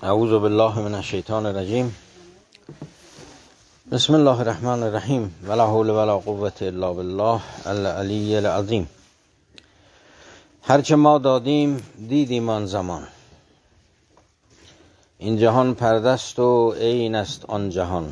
اعوذ بالله من الشیطان الرجیم. بسم الله الرحمن الرحیم. ولا حول ولا قوة الا بالله العلی العظیم. هرچه ما دادیم دیدیم آن زمان، این جهان پردست و عین است آن جهان.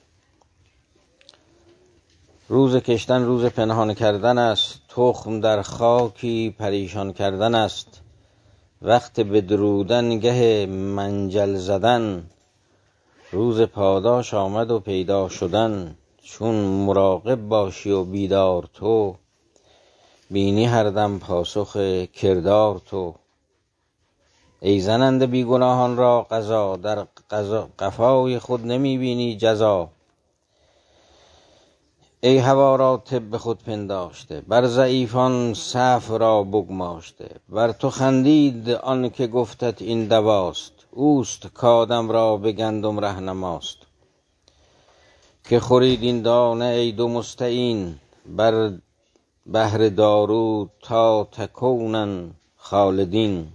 روز کشتن روز پنهان کردن است، تخم در خاکی پریشان کردن است. وقت بدرودن گه منجل زدن، روز پاداش آمد و پیدا شدن. چون مراقب باشی و بیدار تو، بینی هر دم پاسخ کردار تو. ای زننده بیگناهان را قضا، در قفای خود نمی بینی جزا. ای هوا را طب خود پنداشته، بر ضعیفان صف را بگماشته. بر تو خندید آن که گفتت این دواست، اوست کآدم را به گندم رهنماست. که خورید این دانه ای دو مستعین، بر بحر دارو تا تکونن خالدین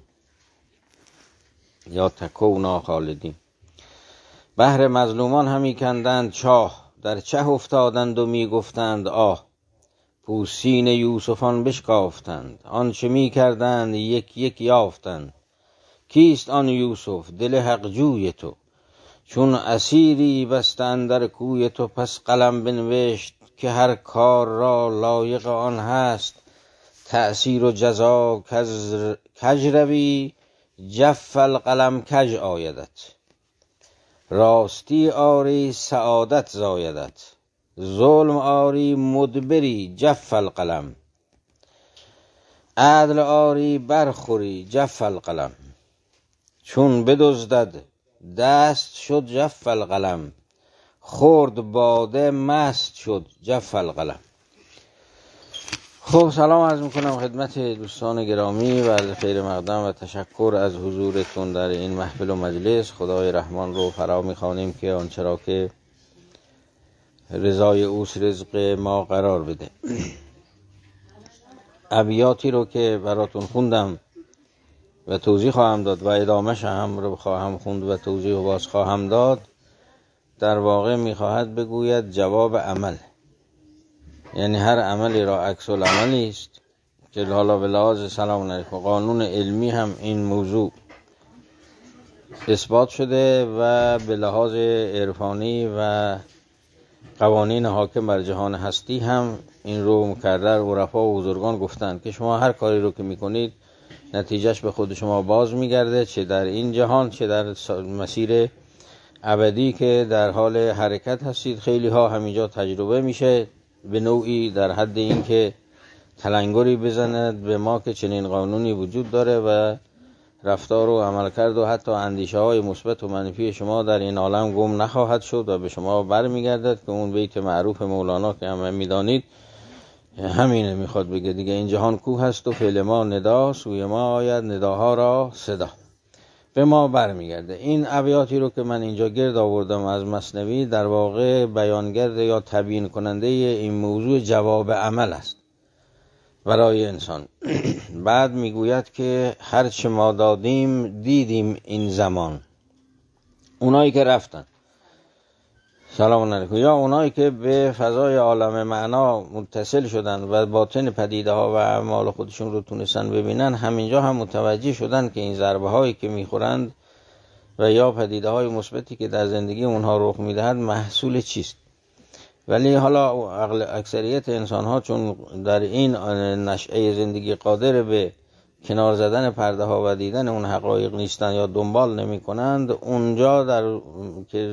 یا تکونا خالدین. بحر مظلومان همی کندند چاه، در چه افتادند و می گفتند آه. پوستین یوسفان بشکافتند، آنچه می کردند یک یک یافتند. کیست آن یوسف دل حق جوی تو، چون اسیری بسته اندر کوی تو. پس قلم بنوشت که هر کار را لایق آن هست تأثیر و جزا. کج روی جف القلم کج آیدت، راستی آری سعادت زایدت. ظلم آری مدبری جف القلم، عدل آری برخوری جف القلم. چون بدزدد دست شد جف القلم، خورد باده مست شد جف القلم. خب سلام عرض میکنم خدمت دوستان گرامی و خیر مقدم و تشکر از حضورتون در این محفل و مجلس. خدای رحمان رو فرا میخوانیم که آنچه را که رضای اوست رزق ما قرار بده. ابیاتی رو که براتون خوندم و توضیح خواهم داد و ادامه‌ش هم رو خواهم خوند و توضیح و باز خواهم داد، در واقع میخواهد بگوید جواب عمل، یعنی هر عملی را عکس العملی است که حالا به لحاظ سلام علیکم قانون علمی هم این موضوع اثبات شده و به لحاظ عرفانی و قوانین حاکم بر جهان هستی هم این رو مکرر عرفا و بزرگان گفتند که شما هر کاری رو که میکنید نتیجهش به خود شما باز میگرده، چه در این جهان چه در مسیر ابدی که در حال حرکت هستید. خیلی ها همینجا تجربه میشه به نوعی در حد این که تلنگری بزند به ما که چنین قانونی وجود داره و رفتار و عملکرد و حتی اندیشه های مثبت و منفی شما در این عالم گم نخواهد شد و به شما برمیگردد که اون بیت معروف مولانا که هم میدانید همینه میخواد بگه دیگه. این جهان کوه هست و فعل ما ندا، سوی ما آید نداها را صدا. به ما برمیگرده. این ابیاتی رو که من اینجا گرد آوردم از مثنوی در واقع بیانگر یا تبیین کننده این موضوع جواب عمل است برای انسان. بعد میگوید که هرچه ما دادیم دیدیم این زمان. اونایی که رفتن سلام علیکم یا اونایی که به فضای عالم معنا متصل شدن و باطن پدیده ها و اعمال خودشون رو تونستن ببینن، همینجا هم متوجه شدن که این ضربه هایی که میخورند و یا پدیده های مثبتی که در زندگی اونها رخ میدهد محصول چیست. ولی حالا اکثریت انسان ها چون در این نشأه زندگی قادر به کنار زدن پرده ها و دیدن اون حقایق نیستن یا دنبال نمی کنند، اونجا در که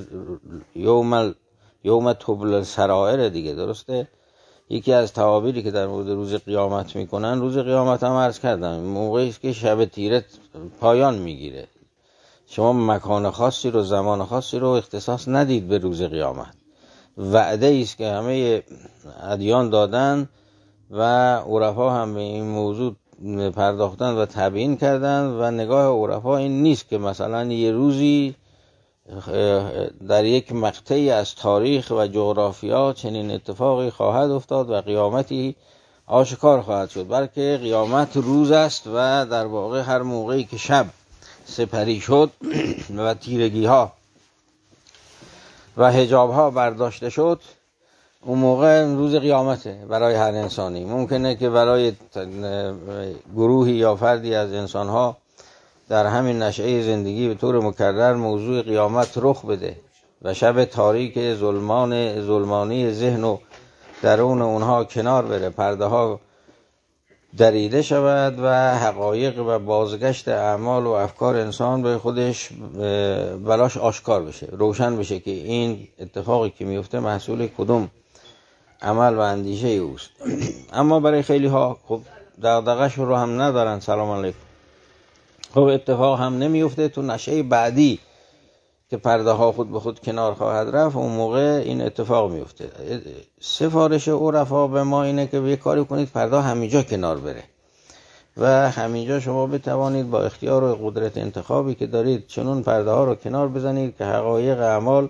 یوم تبل سرائر دیگه درسته. یکی از تعابیری که در مورد روز قیامت میکنن، روز قیامت هم عرض کردم موقعی است که شب تیره پایان میگیره. شما مکان خاصی رو زمان خاصی رو اختصاص ندید به روز قیامت. وعده است که همه ادیان دادن و عرفا هم به این موضوع پرداختن و تبیین کردن و نگاه عرفا این نیست که مثلا یه روزی در یک مقطعی از تاریخ و جغرافیا چنین اتفاقی خواهد افتاد و قیامتی آشکار خواهد شد، بلکه قیامت روز است و در واقع هر موقعی که شب سپری شد و تیرگی ها و حجاب ها برداشته شد، اون موقع روز قیامته برای هر انسانی. ممکنه که برای گروهی یا فردی از انسان ها در همین نشأه زندگی به طور مکرر موضوع قیامت رخ بده و شب تاریک ظلمانی ذهن و درون اونها کنار بره، پرده ها دریده شود و حقایق و بازگشت اعمال و افکار انسان به خودش براش آشکار بشه، روشن بشه که این اتفاقی که میفته محصول کدوم عمل و اندیشه اوست. اما برای خیلی ها خب دغدغه‌اش رو هم ندارن، سلام علیکم، خب اتفاق هم نمیفته. تو نشأه بعدی که پرده ها خود به خود کنار خواهد رفت، اون موقع این اتفاق میفته. سفارش عرفا به ما اینه که یه کاری کنید پرده همینجا کنار بره و همینجا شما بتوانید با اختیار و قدرت انتخابی که دارید چنون پرده ها رو کنار بزنید که حقایق اعمال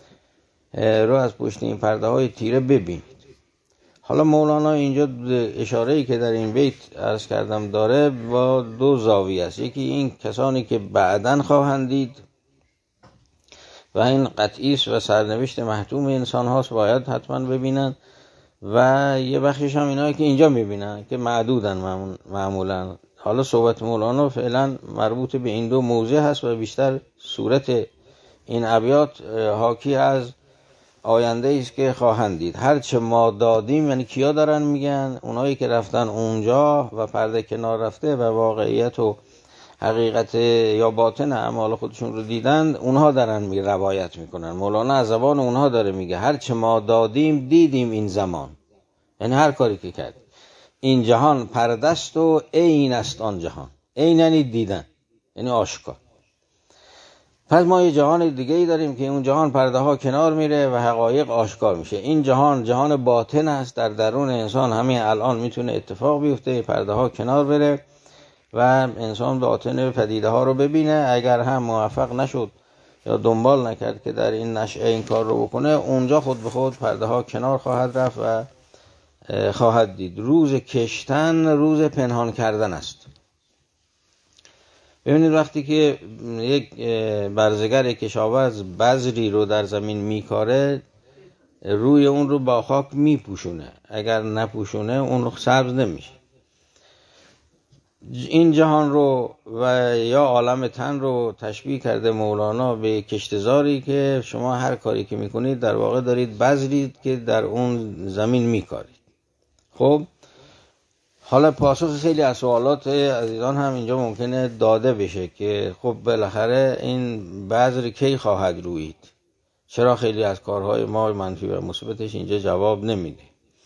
رو از پشت این پرده های تیره ببینید. حالا مولانا اینجا اشاره‌ای که در این بیت عرض کردم داره با دو زاویه است. یکی این کسانی که بعداً خواهند دید و این قطعی است و سرنوشت محتوم انسان هاست، باید حتما ببینن، و یه بخشش هم اینایی که اینجا میبینن که معدودن معمولا. حالا صحبت مولانا فعلا مربوط به این دو موضوع هست و بیشتر صورت این ابیات حاکی از آینده است که خواهند دید. هرچه ما دادیم، یعنی کیا دارن میگن؟ اونایی که رفتن اونجا و پرده کنار رفته و واقعیت و حقیقت یا باطن اعمال خودشون رو دیدن، اونها دارن روایت میکنن. مولانا از زبان اونها داره میگه هرچه ما دادیم دیدیم این زمان، یعنی هر کاری که کرد. این جهان پردست و عین است آن جهان. عین یعنی دیدن، یعنی آشکار. پس ما یه جهان دیگه ای داریم که اون جهان پرده ها کنار میره و حقایق آشکار میشه. این جهان باطن است، در درون انسان همین الان میتونه اتفاق بیفته، پرده ها کنار بره و انسان باطن پدیده ها رو ببینه. اگر هم موفق نشد یا دنبال نکرد که در این نشأه این کار رو بکنه، اونجا خود به خود پرده ها کنار خواهد رفت و خواهد دید. روز کشتن روز پنهان کردن است. ببینید وقتی که یک برزگر کشاورز بذری رو در زمین میکاره، روی اون رو با خاک میپوشونه، اگر نپوشونه اون رو سبز نمیشه. این جهان رو و یا عالم تن رو تشبیه کرده مولانا به کشتزاری که شما هر کاری که میکنید در واقع دارید بذرید که در اون زمین میکارید. خب حالا پاسخ خیلی از سوالات عزیزان هم اینجا ممکنه داده بشه که خب بالاخره این بذر کی خواهد رویید؟ چرا خیلی از کارهای ما منفی و مثبتش اینجا جواب نمیده؟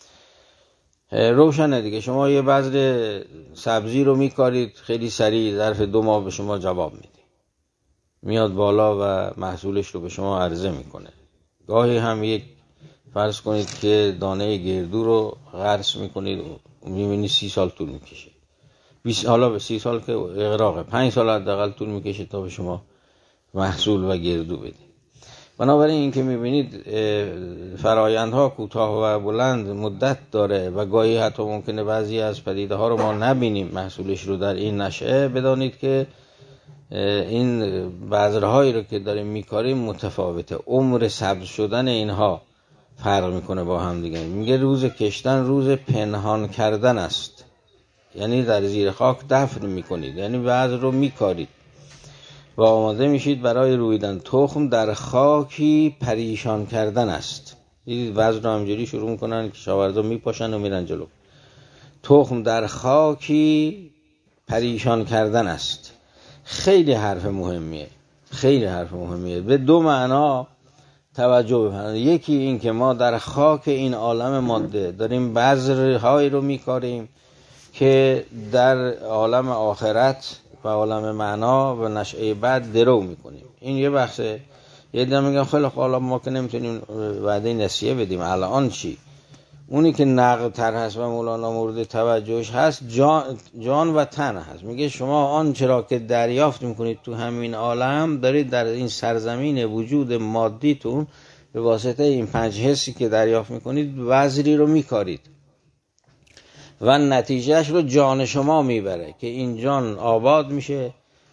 روشنه دیگه، شما یه بذر سبزی رو میکارید، خیلی سریع ظرف 2 ماه به شما جواب میده، میاد بالا و محصولش رو به شما عرضه میکنه. گاهی هم یک فرض کنید که دانه گردو رو غرس میکنید و میبینید 30 سال طول میکشه. حالا به 30 سال که اغراقه، 5 سال حداقل طول میکشه تا به شما محصول و گردو بده. بنابراین این که میبینید فرایندها کوتاه و بلند مدت داره و گاهی حتی ممکنه بعضی از پدیده ها رو ما نبینیم محصولش رو در این نشأه. بدانید که این بذرهایی رو که داریم میکاریم متفاوته، عمر سبز شدن اینها فرق میکنه با هم دیگه. میگه روز کشتن روز پنهان کردن است، یعنی در زیر خاک دفن میکنید، یعنی بذر رو میکارید و آماده میشید برای رویدن. تخم در خاکی پریشان کردن است. دیدید بذر رو همجوری شروع میکنن که کشاورزا میپاشن و میرن جلو. تخم در خاکی پریشان کردن است. خیلی حرف مهمیه، خیلی حرف مهمیه. به 2 معنا توجه بفرمایید. یکی این که ما در خاک این عالم ماده داریم بذرهایی رو میکاریم که در عالم آخرت و عالم معنا و نشأه بعد درو میکنیم. این یه بحثه. یه دیگه میگن خیلی حالا ما که نمیتونیم وعده نسیه بدیم، الان چی؟ اونی که نقد تر هست و مولانا مورد توجهش هست جان و تن هست. میگه شما آنچه را که دریافت میکنید تو همین عالم، دارید در این سرزمین وجود مادیتون به واسطه این 5 حسی که دریافت میکنید بذری رو میکارید و نتیجهش رو جان شما میبره که این جان آباد میشه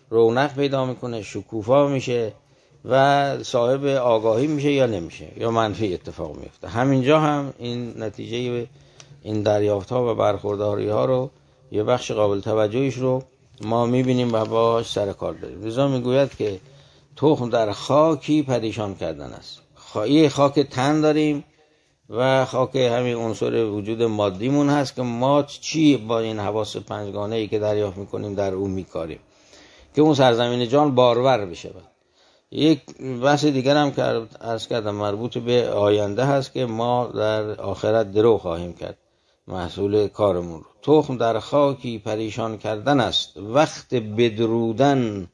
رونق پیدا میکنه، شکوفا میشه و صاحب آگاهی میشه یا نمیشه یا منفی اتفاق میفته. همینجا هم این نتیجه این دریافت ها و برخورداری ها رو یه بخش قابل توجهش رو ما میبینیم و باهاش سر کار داریم. رضا میگوید که تخم در خاکی پریشان کردن است. یه خاک تن داریم و خاک همین عنصر وجود مادیمون هست که ما چی با این حواس پنجگانه ای که دریافت میکنیم در اون میکاریم که اون سرزمین جان بارور بشه. یک بحث دیگر هم که عرض کردم مربوط به آینده هست که ما در آخرت درو خواهیم کرد محصول کارمون رو. تخم در خاکی پریشان کردن است، وقت بدرودن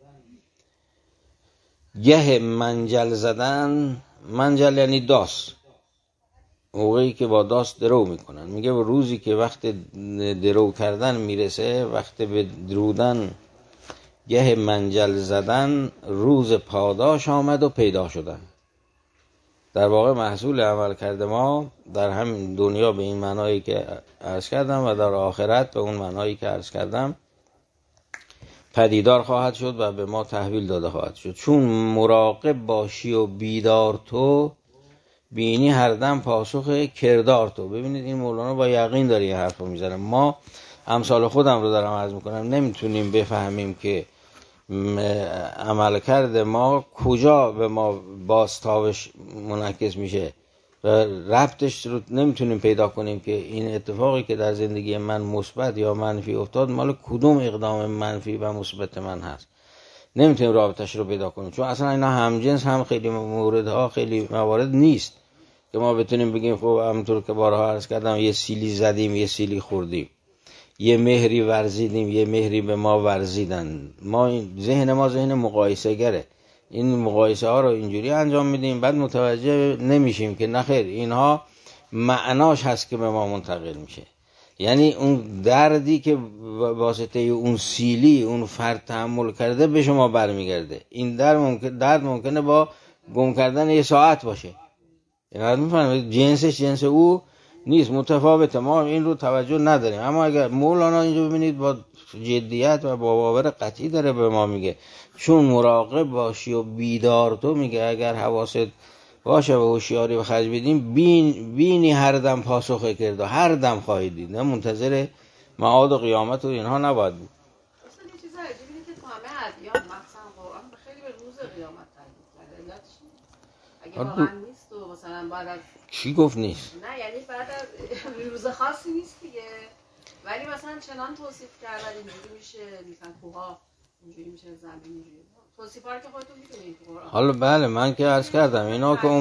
گه منجل زدن. منجل یعنی داس، موقعی که با داس درو میکنن. میگه روزی که وقت درو کردن میرسه، وقت بدرودن گه منجل زدن، روز پاداش آمد و پیدا شدن. در واقع محصول عمل کرده ما در همین دنیا به این معنایی که عرض کردم و در آخرت به اون معنایی که عرض کردم پدیدار خواهد شد و به ما تحویل داده خواهد شد. چون مراقب باشی و بیدار تو، بینی هر دم پاسخ کردار تو. ببینید این مولانا با یقین داره این حرف رو میزنه. ما امثال خودم رو دارم عرض میکنم، نمیتونیم بفهمیم که عملکرد ما کجا به ما بازتابش منعکس میشه و ربطش رو نمیتونیم پیدا کنیم که این اتفاقی که در زندگی من مثبت یا منفی افتاد مال کدوم اقدام منفی و مثبت من هست. نمیتونیم رابطش رو پیدا کنیم، چون اصلا اینا همجنس هم خیلی موردها خیلی موارد نیست که ما بتونیم بگیم خب همونطور که بارها عرض کردم یه سیلی زدیم یه سیلی خوردیم، یه مهری ورزیدیم یه مهری به ما ورزیدن. ذهن ما ذهن مقایسه گره. این مقایسه ها رو اینجوری انجام میدیم، بعد متوجه نمیشیم که نخیر اینها معناش هست که به ما منتقل میشه. یعنی اون دردی که واسطه اون سیلی اون فرد تحمل کرده به شما برمیگرده. این درد ممکنه با گم کردن یه ساعت باشه. یعنی میفهمید جنسش جنس او نیست، متفاوته، ما این رو توجه نداریم. اما اگر مولانا اینجا ببینید با جدیت و با باور قطعی داره به ما میگه چون مراقب باشی و بیدار تو، میگه اگر حواست باشه و هوشیاری به خرج بدیم بینی هر دم پاسخ کرده، هر دم خواهید دید، نه منتظر معاد و قیامت و اینها نباید بود. اصلا یه چیز عجیبی اینه که تو همه ادیان مثلا قرآن خیلی به روز قیامت تاکید کرده. علتش اگه واقعا نیست و مثلا بعد از کی گفت نیست؟ نه یعنی بعد از روز خاصی نیست دیگه، ولی مثلا چنان توصیف کردن اینجوری میشه، مثلا کوها اینجوری میشه، زمین اینجوری. توصیفا رو که خودتون میدونید تو قرآن. حالا بله من که عرض کردم اینا که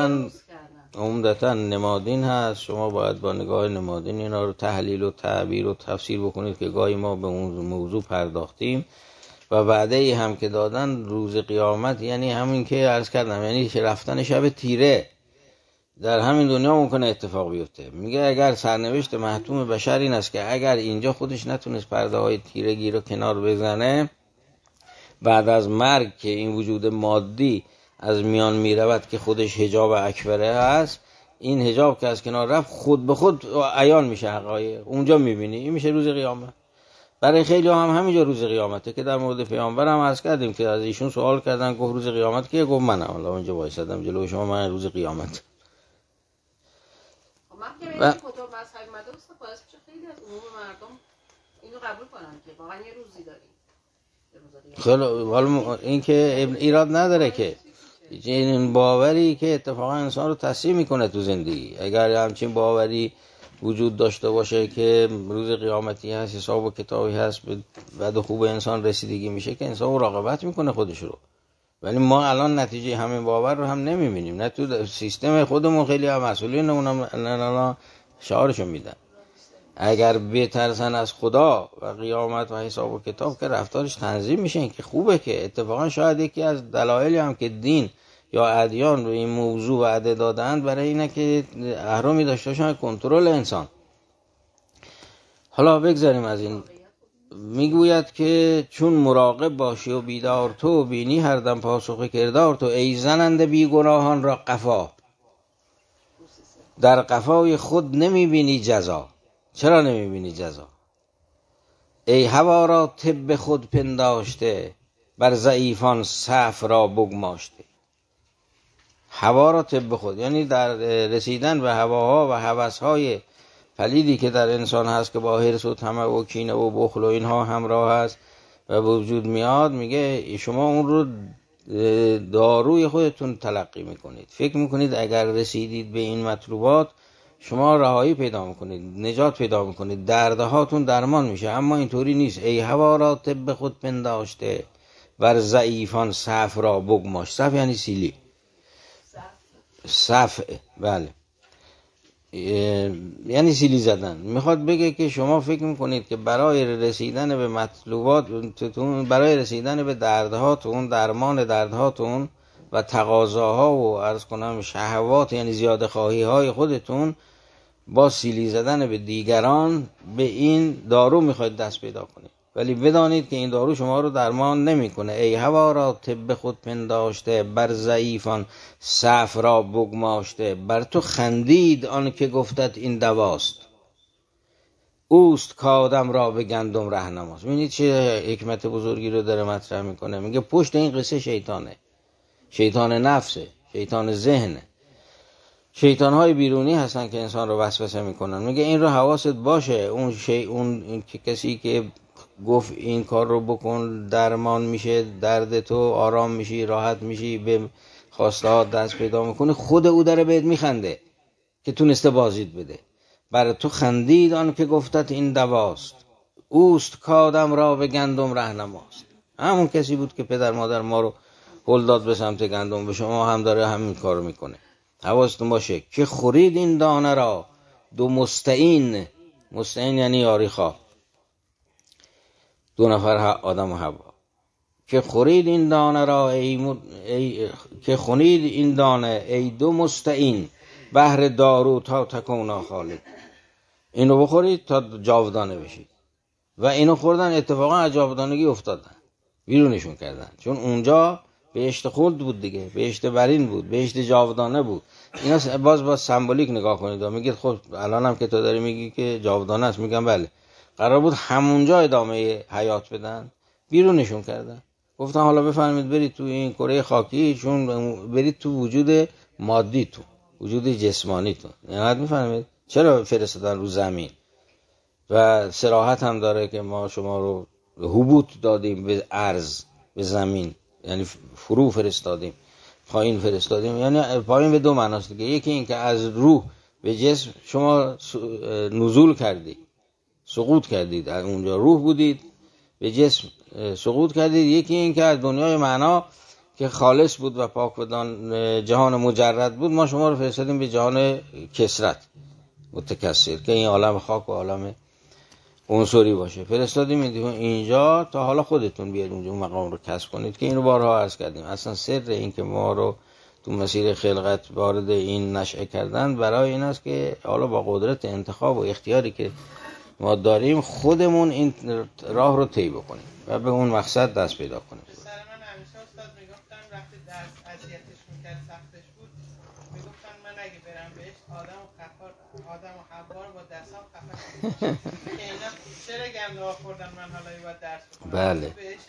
عمدتاً نمادین هست. شما باید با نگاه نمادین اینا رو تحلیل و تعبیر و تفسیر بکنید که گاهی ما به اون موضوع پرداختیم و وعده هم که دادن روز قیامت یعنی همین که عرض کردم، یعنی رفتن شب تیره در همین دنیا ممکنه اتفاق بیفته. میگه اگر سرنوشت محتوم بشر این است که اگر اینجا خودش نتونست پرده های تیرگی رو کنار بزنه، بعد از مرگ که این وجود مادی از میان میرود که خودش حجاب اکبره هست، این حجاب که از کنار رفت خود به خود عیان میشه حقایق، اونجا میبینی. این میشه روز قیامت. برای خیلی هم همینجا روز قیامته که در مورد پیامبر هم عرض کردیم که از ایشون سوال کردن گفت روز قیامت که گفت منم الان اونجا وایسادم جلوی شما، من روز قیامت. من که به این کتب مذهبی اومده است باعث میشه خیلی از عموم مردم اینو قبول کنن که واقعا یه روزی داریم. خیلی حالا این که ایراد نداره که این باوری که اتفاقا انسان رو تسلیم میکنه تو زندگی. اگر همچین باوری وجود داشته باشه که روز قیامتی هست، حساب و کتابی هست، بعد خوب انسان رسیدگی میشه که انسان مراقبت میکنه خودش رو. ولی ما الان نتیجه همین باور رو هم نمیبینیم، نه تو سیستم خودمون. خیلی هم مسئولین اونم شعارشو میدن اگر بترسن از خدا و قیامت و حساب و کتاب که رفتارش تنظیم میشه. این که خوبه که اتفاقا شاید یکی از دلایلی هم که دین یا ادیان رو این موضوع وعده دادند برای اینه که اهرامی داشته باشن کنترل انسان. حالا بگذاریم از این. میگوید که چون مراقب باشی و بیدار تو، بینی هر دم پاسخ کردار تو. ای زننده بی گناهان را قفا، در قفای خود نمیبینی جزا. چرا نمیبینی جزا؟ ای هوا را طب خود پنداشته، بر ضعیفان صف را بگماشته. هوا را طب خود، یعنی در رسیدن به هواها و هوسهای پلیدی که در انسان هست که با حرص و طمع و کینه و بخل و اینها همراه هست و به وجود میاد، میگه شما اون رو داروی خودتون تلقی میکنید. فکر میکنید اگر رسیدید به این مطلوبات شما رهایی پیدا میکنید، نجات پیدا میکنید، دردهاتون درمان میشه. اما اینطوری نیست. ای هوا را طب خود پنداشته، بر ضعیفان صف را بگماش. صف یعنی سیلی، صف، بله، یعنی سیلی زدن. میخواد بگه که شما فکر میکنید که برای رسیدن به مطلوباتتون، برای رسیدن به دردهاتون، درمان دردهاتون و تقاضاها و عرض کنم شهوات یعنی زیاده خواهی های خودتون، با سیلی زدن به دیگران به این دارو میخواید دست پیدا کنید. ولی بدانید که این دارو شما رو درمان نمیکنه. ای هوا را طب خود پنداشته، بر ضعیفان صف را بگماشته. بر تو خندید آن که گفتت این دواست، اوست کادم را به گندم رهنماست. ببینید چه حکمت بزرگی رو داره مطرح میکنه. میگه پشت این قصه شیطانه، شیطان نفسه، شیطان ذهنه، شیطان‌های بیرونی هستن که انسان رو وسوسه میکنن. میگه این رو حواست باشه. اون کسی که گفت این کار رو بکن درمان میشه، درد تو آرام میشی، راحت میشی، به خواسته ها دست پیدا میکنه، خود او داره بهت میخنده که تونسته بازید بده. بر تو خندید آن که گفتت این دواست، اوست کادم را به گندم رهنماست. همون کسی بود که پدر مادر ما رو هل داد به سمت گندم، به شما هم داره همین کارو میکنه. حواستون باشه که خورید این دانه را دو مستعین. مستعین یعنی یاریخواه، دو نفر آدم و حوا. که خورید این دانه را که خورید این دانه ای دو مستعین، بهر دارو تا تکونا خالد. اینو بخورید تا جاودانه بشید. و اینو خوردن، اتفاقا از جاودانگی افتادن، بیرونشون کردن. چون اونجا بهشت خلد بود دیگه، بهشت برین بود، بهشت جاودانه بود. اینا باز سمبولیک نگاه کنید و میگید خب الان هم که تو داری میگی که جاودانه است، میگم بله، قرار بود همونجا ادامه حیات بدن، بیرونشون کردن. گفتن حالا بفرمید برید تو این کره خاکی، چون برید تو وجود مادی، تو وجود جسمانی تو. یعنی میفرمید چرا فرستادن رو زمین؟ و صراحت هم داره که ما شما رو هبوط دادیم به ارض، به زمین، یعنی فرو فرستادیم، پایین فرستادیم. یعنی پایین به دو معناست دیگه. یکی این که از روح به جسم شما نزول کردید، سقوط کردید، از اونجا روح بودید به جسم سقوط کردید. یکی این که از دنیای معنا که خالص بود و پاک بدان جهان مجرد بود، ما شما رو فرستادیم به جهان کسرت متکثر که این عالم خاک و عالم عنصری باشه. فرستادیم اینجا تا حالا خودتون بیاد اونجا اون مقام رو کسب کنید که اینو بارها عرض کردیم. اصلا سر این که ما رو تو مسیر خلقت وارد این نشأه کردن برای این است که حالا با قدرت انتخاب و اختیاری که ما داریم خودمون این راه رو طی بکنیم و به اون مقصد دست پیدا کنیم. سر من همیشه استاد میگفتن وقتی درس اذیتش میکرد، سختش بود، میگفتن من اگه برم بهش آدم و حوا رو با دستام خفه کنم که اینا چرا گندم خوردن، من حالا باید درس بخونم.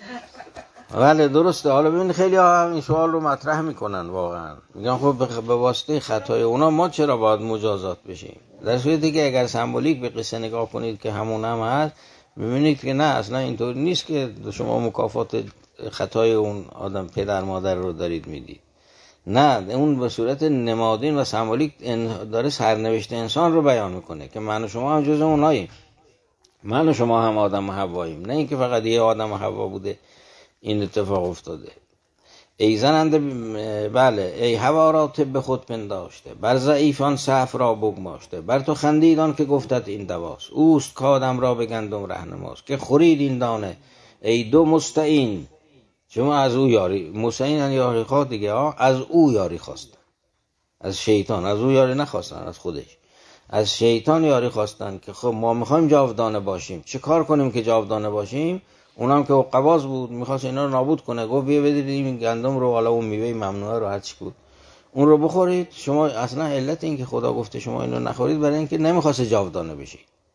بله درسته. حالا ببین خیلی ها هم این سوال رو مطرح میکنن، واقعا میگن خب به واسطه خطای اونا ما چرا باید مجازات بشیم؟ در صورتی که اگر سمبولیک به قصه نگاه کنید که همون هم هست، میبینید که نه، اصلا اینطور نیست که شما مکافات خطای اون آدم پدر مادر رو دارید میدید. نه، اون به صورت نمادین و سمبولیک داره سرنوشت انسان رو بیان میکنه که من و شما هم جز اوناییم، من و شما هم آدم و حواییم، نه اینکه فقط یه آدم و حوا بوده این اتفاق افتاده. ای زننده، بله، ای هوا را طب خود پنداشته، بر ضعیفان صف را بگماشته. بر تو خندیدان که گفتت این دواست، اوست کادم را به گندم رهنماست. که خورید این دانه ای دو مستعین. شما از او یاری، مستعین یعنی یاری خواه دیگه، از او یاری خواستن، از شیطان. از او یاری نخواستن، از خودش، از شیطان یاری خواستن که خب ما میخوایم جاودانه باشیم، چه کار کنیم که جاودانه باشیم؟ اونم که قواز بود، میخواست اینا رو نابود کنه. گفت بیا بدید این گندم رو، حالا اون میوه ممنوعه رو، هر چی بود اون رو بخورید. شما اصلا علت این که خدا گفته شما اینو نخورید برای اینکه نمیخواست جاودانه بشید.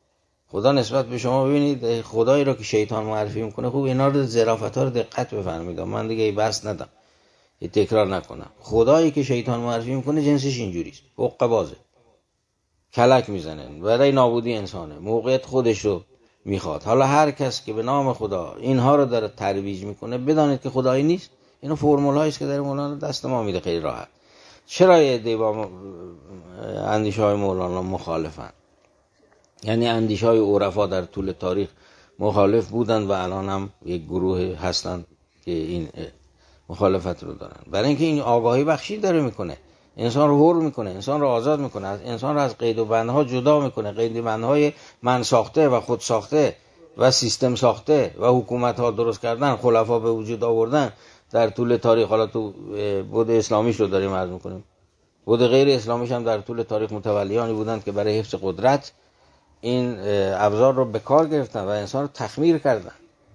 خدا نسبت به شما، ببینید خدایی رو که شیطان معرفی میکنه، خوب اینا رو ظرافت‌ها رو دقت بفرمایید، من دیگه بحث ندم، تکرار نکنم. خدایی که شیطان معرفی میکنه جنسش اینجوریست، حقه بازه، کلک میزنه، برای نابودی انسانه، موقعیت خودش رو میخواد. حالا هر کس که به نام خدا اینها رو داره ترویج میکنه، بدانید که خدایی نیست. اینو فرمولایی است که در مولانا دست ما میده خیلی راحت. چرا یه عده با اندیشه های مولانا مخالفن؟ یعنی اندیشه های عرفا در طول تاریخ مخالف بودن و الان هم یک گروه هستن که این مخالفت رو دارن. برای اینکه این آگاهی بخشی داره میکنه، انسان رو حر میکنه، انسان رو آزاد میکنه، انسان رو از قید و بندها جدا میکنه، قید و بندهای من ساخته و خود ساخته و سیستم ساخته و حکومت ها درست کردن، خلفا به وجود آوردن در طول تاریخ. حالا تو بود اسلامیش رو داریم عرض میکنیم، بود غیر اسلامیش هم در طول تاریخ متولیانی بودند که برای حفظ قدرت این ابزار رو به کار گرفتن و انسان رو تخمیر کردن،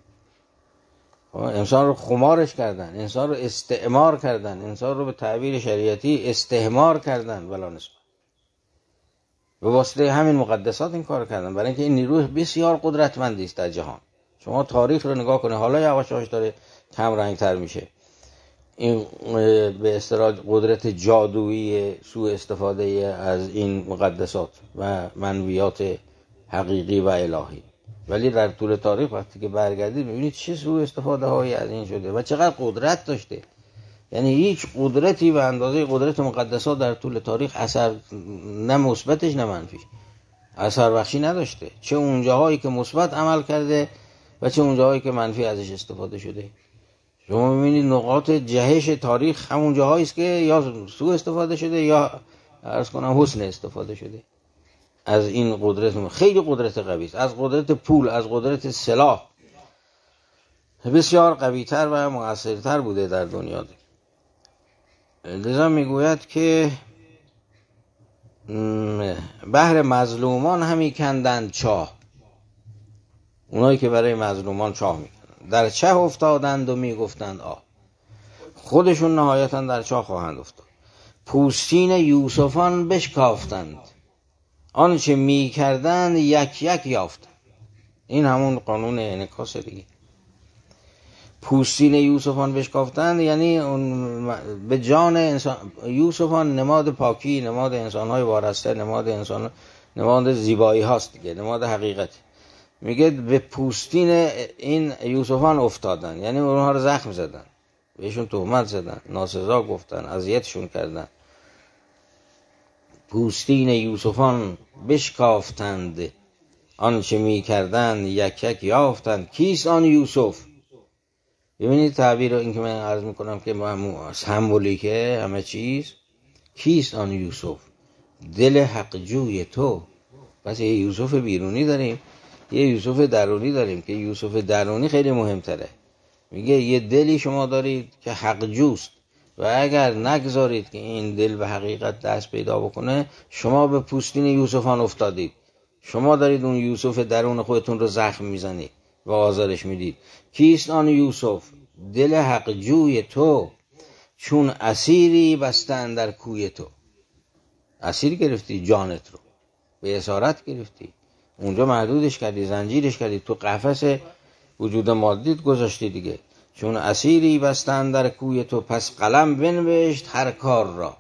انسان رو خمارش کردن، انسان رو استعمار کردن، انسان رو به تعبیر شریعتی استهمار کردن بلا نسبت. به واسطه همین مقدسات این کار کردن، برای اینکه این نیروی بسیار قدرتمندی است در جهان. شما تاریخ رو نگاه کنه، حالا یواش یواش داره کم رنگ تر میشه این به اصطلاح قدرت جادویی سوء استفاده از این مقدسات و منویات حقیقی و الهی. ولی در طول تاریخ وقتی که برگردید میبینید چه سوء استفاده هایی از این شده و چقدر قدرت داشته. یعنی هیچ قدرتی به اندازه قدرت مقدسات در طول تاریخ اثر، نه مثبتش نه منفیش، اثر بخشی نداشته. چه اونجاهایی که مثبت عمل کرده و چه اونجاهایی که منفی ازش استفاده شده. شما می‌بینید نقاط جهش تاریخ همون جاهایی است که یا سوء استفاده شده یا عرض کنم حسن استفاده شده از این قدرت. خیلی قدرت قوی است، از قدرت پول، از قدرت سلاح بسیار قوی‌تر و مؤثرتر بوده در دنیا. لذا میگوید که بهر مظلومان همی کندند چاه، اونایی که برای مظلومان چاه میکندند، در چه افتادند و میگفتند آه، خودشون نهایتا در چاه خواهند افتاد. پوستین یوسفان بشکافتند، آنچه میکردند یک یک یافتند. این همون قانون انعکاس دیگه. پوستین یوسفان بشکافتند یعنی به جان انسان. یوسفان نماد پاکی، نماد انسان‌های وارسته، نماد انسان، نماد زیبایی هاست دیگه، نماد حقیقت. میگه به پوستین این یوسفان افتادن، یعنی اونها رو زخم زدن، بهشون تهمت زدن، ناسزا گفتن، اذیتشون کردن. پوستین یوسفان بشکافتند، آنچه میکردند یک یک یافتند. کیست آن یوسف؟ ببینید تعبیر این که من عرض میکنم که سمبولیکه همه چیز. کیست آن یوسف؟ دل حق جوی تو. پس یه یوسف بیرونی داریم، یه یوسف درونی داریم که یوسف درونی خیلی مهمتره. میگه یه دلی شما دارید که حق جوست و اگر نگذارید که این دل به حقیقت دست پیدا بکنه، شما به پوستین یوسفان افتادید. شما دارید اون یوسف درون خودتون رو زخم میزنید و آزارش میدید. کیست آن یوسف؟ دل حق جوی تو، چون اسیری بستن در کوی تو. اسیر گرفتی جانت رو، به اسارت گرفتی، اونجا محدودش کردی، زنجیرش کردی، تو قفس وجود مادیت گذاشتی دیگه. چون اسیری بستن در کوی تو، پس قلم بنوشت هر کار را،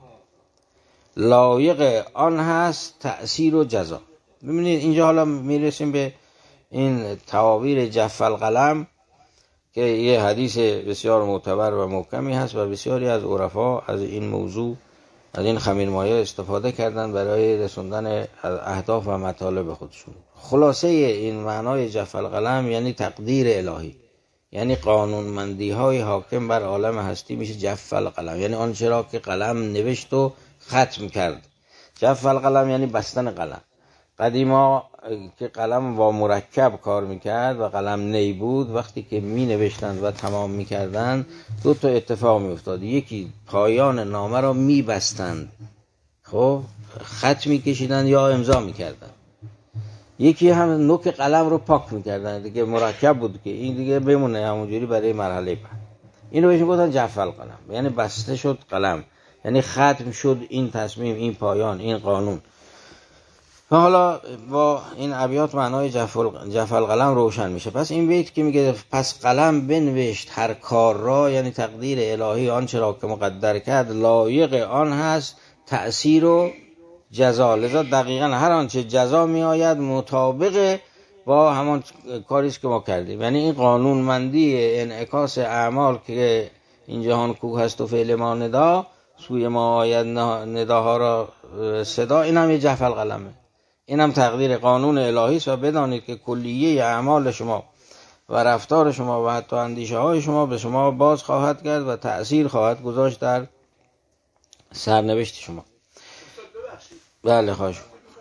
لایق آن هست تأثیر و جزا. ببینید اینجا حالا میرسیم به این تعابیر جف القلم که یه حدیث بسیار معتبر و محکمی هست و بسیاری از عرفا از این موضوع، از این خمیرمایه استفاده کردن برای رسوندن اهداف و مطالب خودشون. خلاصه این معنای جف القلم یعنی تقدیر الهی، یعنی قانونمندی های حاکم بر عالم هستی میشه جف القلم، یعنی آنچه را که قلم نوشت و ختم کرد. جف القلم یعنی بستن قلم. قدیما که قلم با مرکب کار میکرد و قلم نی بود، وقتی که می نوشتند و تمام میکردند دو تا اتفاق میافتاد. یکی پایان نامه را میبستند، خب خط میکشیدند یا امضا میکردند. یکی هم نوک قلم رو پاک میکردند دیگه، مرکب بود که این دیگه بمونه همونجوری برای مرحله بعد. اینو بهش گفتن جف القلم، یعنی بسته شد قلم، یعنی ختم شد این تصمیم، این پایان، این قانون. حالا با این ابیات معنای جف القلم روشن میشه. پس این بیت که میگه پس قلم بنوشت هر کار را، یعنی تقدیر الهی آنچه را که مقدر کرد لایق آن هست تأثیر و جزا. لذا دقیقا هر آنچه جزا می آید مطابق با همان کاری است که ما کردیم. یعنی این قانونمندی انعکاس اعمال که این جهان کوه هست و فعل ما ندا، سوی ما آید نداها را صدا، این هم یه جف القلمه، این هم تقدیر قانون الهی است. و بدانید که کلیه اعمال شما و رفتار شما و حتی اندیشه های شما به شما باز خواهد کرد و تأثیر خواهد گذاشت در سرنوشت شما. بله خواهش.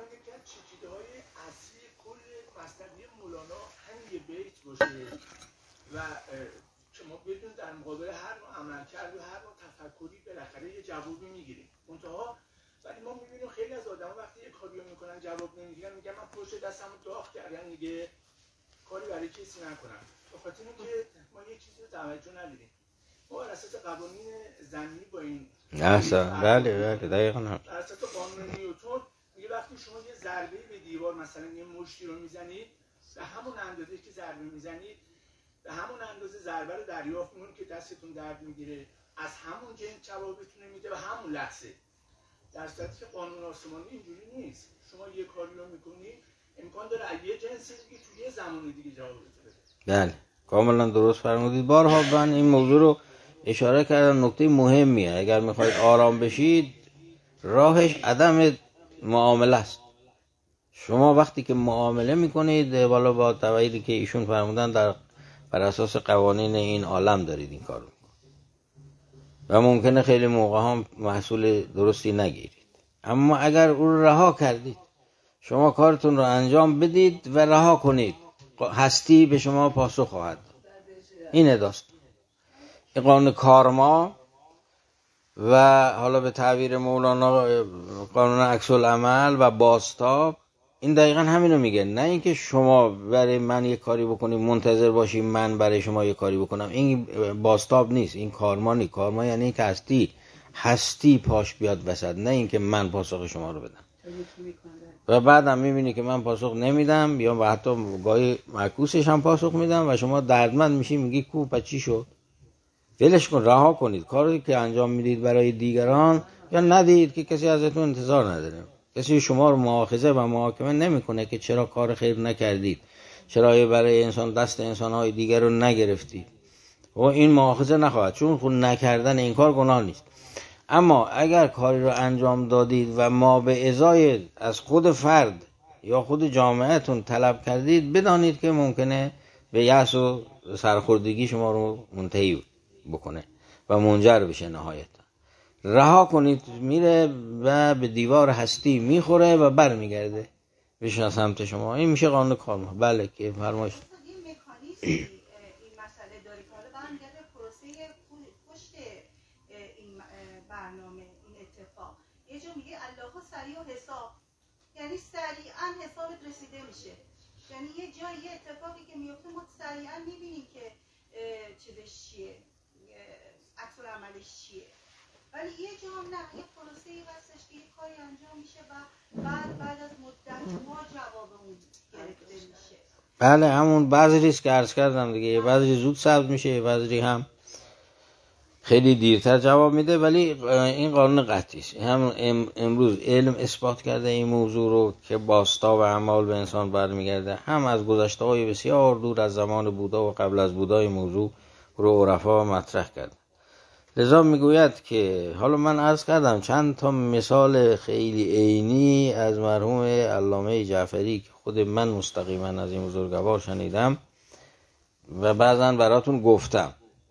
و شما بدون در مقابل هر نوع عملکرد و هر نوع تفکری بالاخره یه جوابی میگیریم. منتها ولی ما میبینیم خیلی از آدما وقتی یه کاری میکنن جواب نمیگیرن، میگن من پشت دستمو داغ کردم دیگه، کاری برای کسی نکنم. به خاطر اینکه ما یه چیزی رو توجه ندیدیم. ما بر اساس قوانین زمینی با این بله دقیقاً بر اساس قانون نیوتن میگه وقتی شما یه ضربه به دیوار مثلا یه مشتی رو میزنید، به همون اندازه که ضربه میزنید به همون اندازه ضربه رو دریافت می‌کنید که دستتون درد میگیره، از همون جنس جوابتون میده و همون لحظه. در صورتی که قانون آسمانی اینجوری نیست. شما یه کاری رو میکنید امکان داره از یه جنس دیگه توی یه زمان دیگه جوابتون بده. بله کاملا درست فرمودید. بارها من این موضوع رو اشاره کردم، نکته مهمیه. اگر میخواید آرام بشید راهش عدم معامله است. شما وقتی که معامله میکنید بالا با دلایلی که ایشون فرمودن بر اساس قوانین این عالم دارید این کارو و ممکنه خیلی موقع هم محصول درستی نگیرید. اما اگر او رو رها کردید، شما کارتون رو انجام بدید و رها کنید، هستی به شما پاسخ خواهد. اینه داست این قانون کارما و حالا به تعبیر مولانا قانون عکس العمل و بازتاب، این دقیقا همینو میگه. نه اینکه شما برای من یه کاری بکنید منتظر باشید من برای شما یه کاری بکنم، این بازتاب نیست، این کارما نیست. کارما یعنی که هستی پاش بیاد وسط، نه اینکه من پاسخ شما رو بدم و بعدم میبینی که من پاسخ نمیدم یا حتی گاهی معکوسش هم پاسخ میدم و شما دردمند میشی، میگی کو پس چی شد؟ ولش کن، رها کنید. کاری که انجام میدید برای دیگران یا ندید که کسی ازتون انتظار نداره. کسی شما رو مؤاخذه و محاکمه نمیکنه که چرا کار خیر نکردید، چرا برای دست انسانهای دیگر رو نگرفتید. و این مؤاخذه نخواهد، چون خود نکردن این کار گناه نیست. اما اگر کاری رو انجام دادید و ما به ازای از خود فرد یا خود جامعهتون طلب کردید، بدانید که ممکنه به یأس و سرخوردگی شما رو منتهی بکنه و منجر بشه نهایت. رها کنید، میره و به دیوار هستی میخوره و بر میگرده بشه سمت شما. این میشه قانون کارما. بله که فرمایش این مکانیزم این مسئله داره که حالا برمیگرده پروسه پشت این برنامه این اتفاق. یه جا میگه الله سریع حساب، یعنی سریعا حسابت رسیده میشه. یعنی یه جایی یه اتفاقی که میفته ما سریعا میبینیم که چیزش چیه، عکس العملش چیه. ولی یه جا هم نه، یه پروسه‌ای هستش که یه کاری انجام میشه و بعد از مدت ما جواب اون گرفته میشه. بله همون بذریست که عرض کردم دیگه، یه بذری زود ثبت میشه، یه بذری هم خیلی دیرتر جواب میده. ولی این قانون قطعی است. هم امروز علم اثبات کرده این موضوع رو که بازتاب اعمال به انسان برمیگرده، هم از گذشته‌های بسیار دور از زمان بودا و قبل از بودا این موضوع رو عرفا مطرح کرد. لذا میگوید که حالا من عرض کردم چند تا مثال خیلی عینی از مرحوم علامه جعفری که خود من مستقیما از این بزرگوار شنیدم و بعضا براتون گفتم.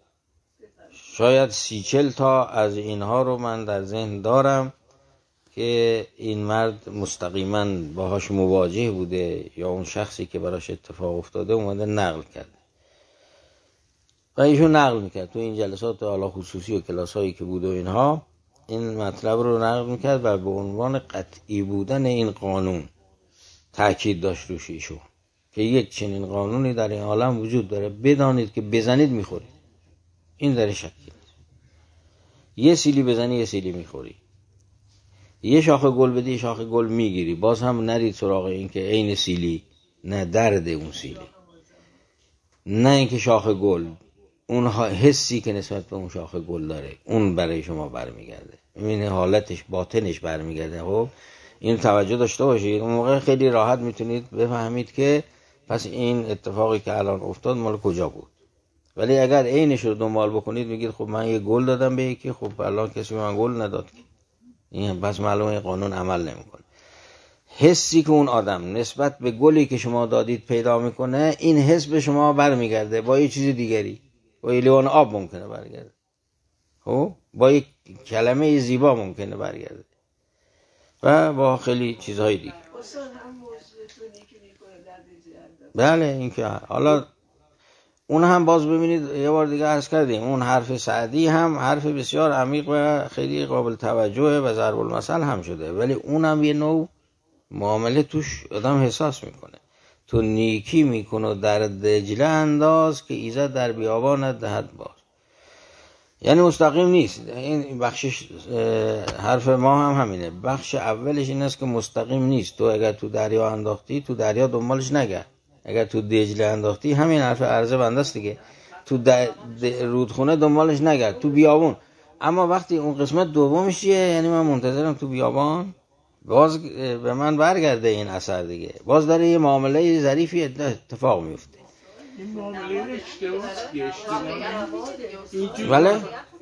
شاید 30-40 تا از اینها رو من در ذهن دارم که این مرد مستقیما باهاش مواجه بوده یا اون شخصی که براش اتفاق افتاده اومده نقل کرده و ایشون نقل میکرد تو این جلسات حالا خصوصی و کلاسایی که بود و اینها، این مطلب رو نقل میکرد و به عنوان قطعی بودن این قانون تأکید داشت روش ایشون که یک چنین قانونی در این عالم وجود داره، بدانید که بزنید میخورید. این در شکی نیست. یه سیلی بزنی یه سیلی میخوری، یه شاخه گل بدی یه شاخه گل میگیری، باز هم نرید سراغ این که عین سیلی، نه درد اون سیلی، نه اینکه شاخه گل، اون حسی که نسبت به اون شاخه گل داره اون برای شما برمیگرده، این حالتش باطنش برمیگرده. خب این توجه داشته باشید، اون موقع خیلی راحت میتونید بفهمید که پس این اتفاقی که الان افتاد مال کجا بود. ولی اگر عینش رو دنبال بکنید میگید خب من یه گل دادم به یکی، خب الان کسی من گل نداد، این بس معلومه قانون عمل نمیکنه. حسی که اون آدم نسبت به گلی که شما دادید پیدا میکنه، این حس به شما برمیگرده با یه چیز دیگری، با یه لیوان آب ممکنه برگرده، خب با یک کلمه زیبا ممکنه برگرده و با خیلی چیزهای دیگه. بله این که حالا اون هم باز ببینید یه بار دیگه عرض کردیم، اون حرف سعدی هم حرف بسیار عمیق و خیلی قابل توجهه و ضرب المثل هم شده، ولی اون هم یه نوع معامله توش آدم حساس میکنه. تو نیکی میکنه و در دجله انداز که ایزد در بیابانت دهد باز. یعنی مستقیم نیست این بخشش، حرف ما هم همینه، بخش اولش این است که مستقیم نیست. تو اگر تو دریا انداختی تو دریا دنبالش نگرد، اگر تو دجله انداختی همین حرف عرضه بنده است دیگه، تو رودخونه دنبالش نگرد، تو بیابون. اما وقتی اون قسمت دومش چیه، یعنی من منتظرم تو بیابان باز به من برگرده این اثر دیگه، باز داره یه معامله ظریفی اتفاق میفته. این معامله اشتباه. ولی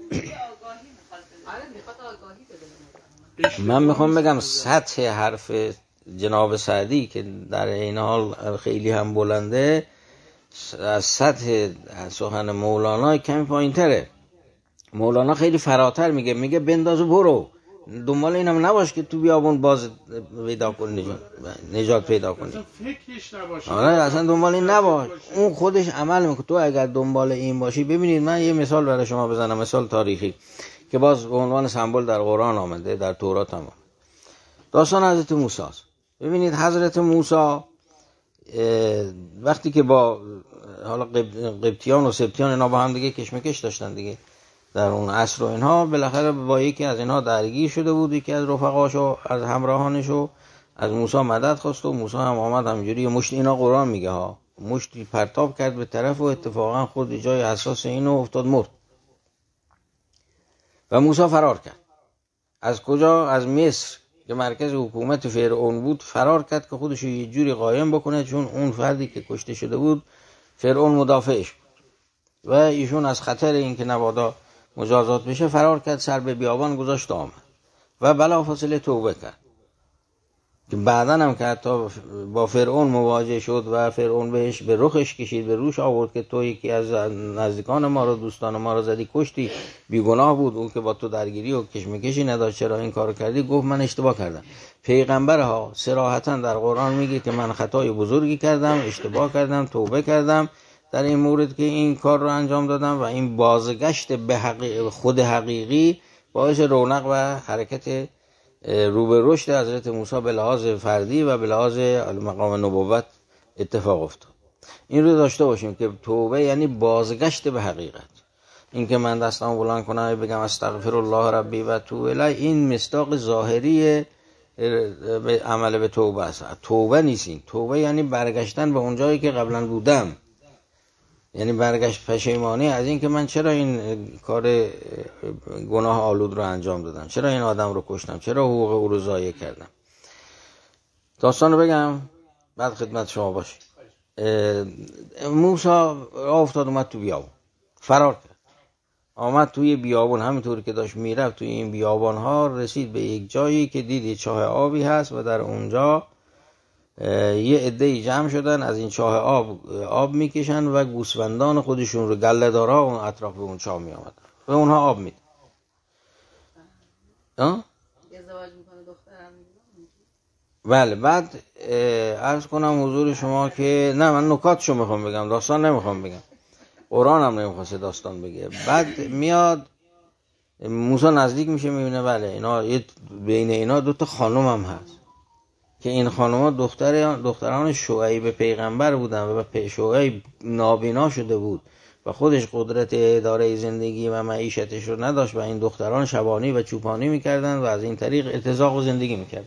من میخوام بگم سطح حرف جناب سعدی که در این حال خیلی هم بلنده، از سطح سخن مولانا کمی پایین تره. مولانا خیلی فراتر میگه بنداز و برو، دنبال اینم نباش که تو بیابون باز پیدا کنی، نجات پیدا کنی، فکرش نباشه. آره اصلا دنبال این نباش، اون خودش عمل میکنه. تو اگر دنبال این باشی، ببینید من یه مثال برای شما بزنم، مثال تاریخی که باز به عنوان سمبل در قرآن آمده، در تورات هم داستان حضرت موسی است. ببینید حضرت موسی وقتی که با حالا قبطیان و سبطیان اینا با هم دیگه کشمکش داشتن دیگه در اون عصر و اینها، بالاخره با یکی از اینها درگیر شده بود، یکی از رفقاشو از همراهانشو از موسی مدد خواست و موسی هم آمد همینجوری مشت، اینا قرآن میگه ها، مشتی پرتاب کرد به طرف و اتفاقا خود جای حساس اینو افتاد مرد و موسی فرار کرد. از کجا؟ از مصر که مرکز حکومت فرعون بود فرار کرد که خودشو یه جوری قایم بکنه، چون اون فردی که کشته شده بود فرعون مدافعش بود و ایشون از خطر این که نبادا مجازات بشه فرار کرد، سر به بیابان گذاشت و آمد و بلافاصله توبه کرد که بعدن هم که حتی با فرعون مواجه شد و فرعون بهش به رخش کشید، به روش آورد که تو یکی از نزدیکان ما رو، دوستان ما رو زدی، کشتی، بیگناه بود، اون که با تو درگیری و کشمکشی نداشت، چرا این کارو کردی؟ گفت من اشتباه کردم. پیغمبرها صراحتا در قرآن میگه که من خطای بزرگی کردم، اشتباه کردم، توبه کردم در این مورد که این کار رو انجام دادم و این بازگشت به خود حقیقی باعث رونق و حرکت رو به رشد حضرت موسی به لحاظ فردی و به لحاظ مقام نبوت اتفاق افتاد. این رو داشته باشیم که توبه یعنی بازگشت به حقیقت. این که من دستمو بلند کنم بگم استغفر الله ربی و توب الیه، این مصداق ظاهری عمل به توبه است. توبه نیست. این توبه یعنی برگشتن به اون جایی که قبلا بودم، یعنی برگشت پشیمانی از این که من چرا این کار گناه آلود رو انجام دادم، چرا این آدم رو کشتم، چرا حقوق او رو ضایع کردم. داستان رو بگم بعد خدمت شما باشه. موسی افتاد اومد تو بیابان، فرار کرد، آمد توی بیابان، همینطور که داشت میرفت توی این بیابان ها رسید به یک جایی که دید چاه آبی هست و در اونجا یه عده‌ای جمع شدن از این چاه آب میکشن و گوسفندان خودشون رو، گله‌دارها اون اطراف اون چاه میآمدن و اونها آب میدن. ازدواج میکنه دخترم. بله. بعد عرض کنم حضور شما که نه من نکاتشو میخوام بگم، داستان نمیخوام بگم، قرآن هم نمیخواسته داستان بگه. بعد میاد موسی نزدیک میشه، میبینه بله اینا بین اینا 2 خانم هم هست که این خانم‌ها دختران شعیب پیغمبر بودن و شعیب نابینا شده بود و خودش قدرت اداره زندگی و معیشتش رو نداشت و این دختران شبانی و چوپانی میکردن و از این طریق ارتزاق و زندگی میکرد.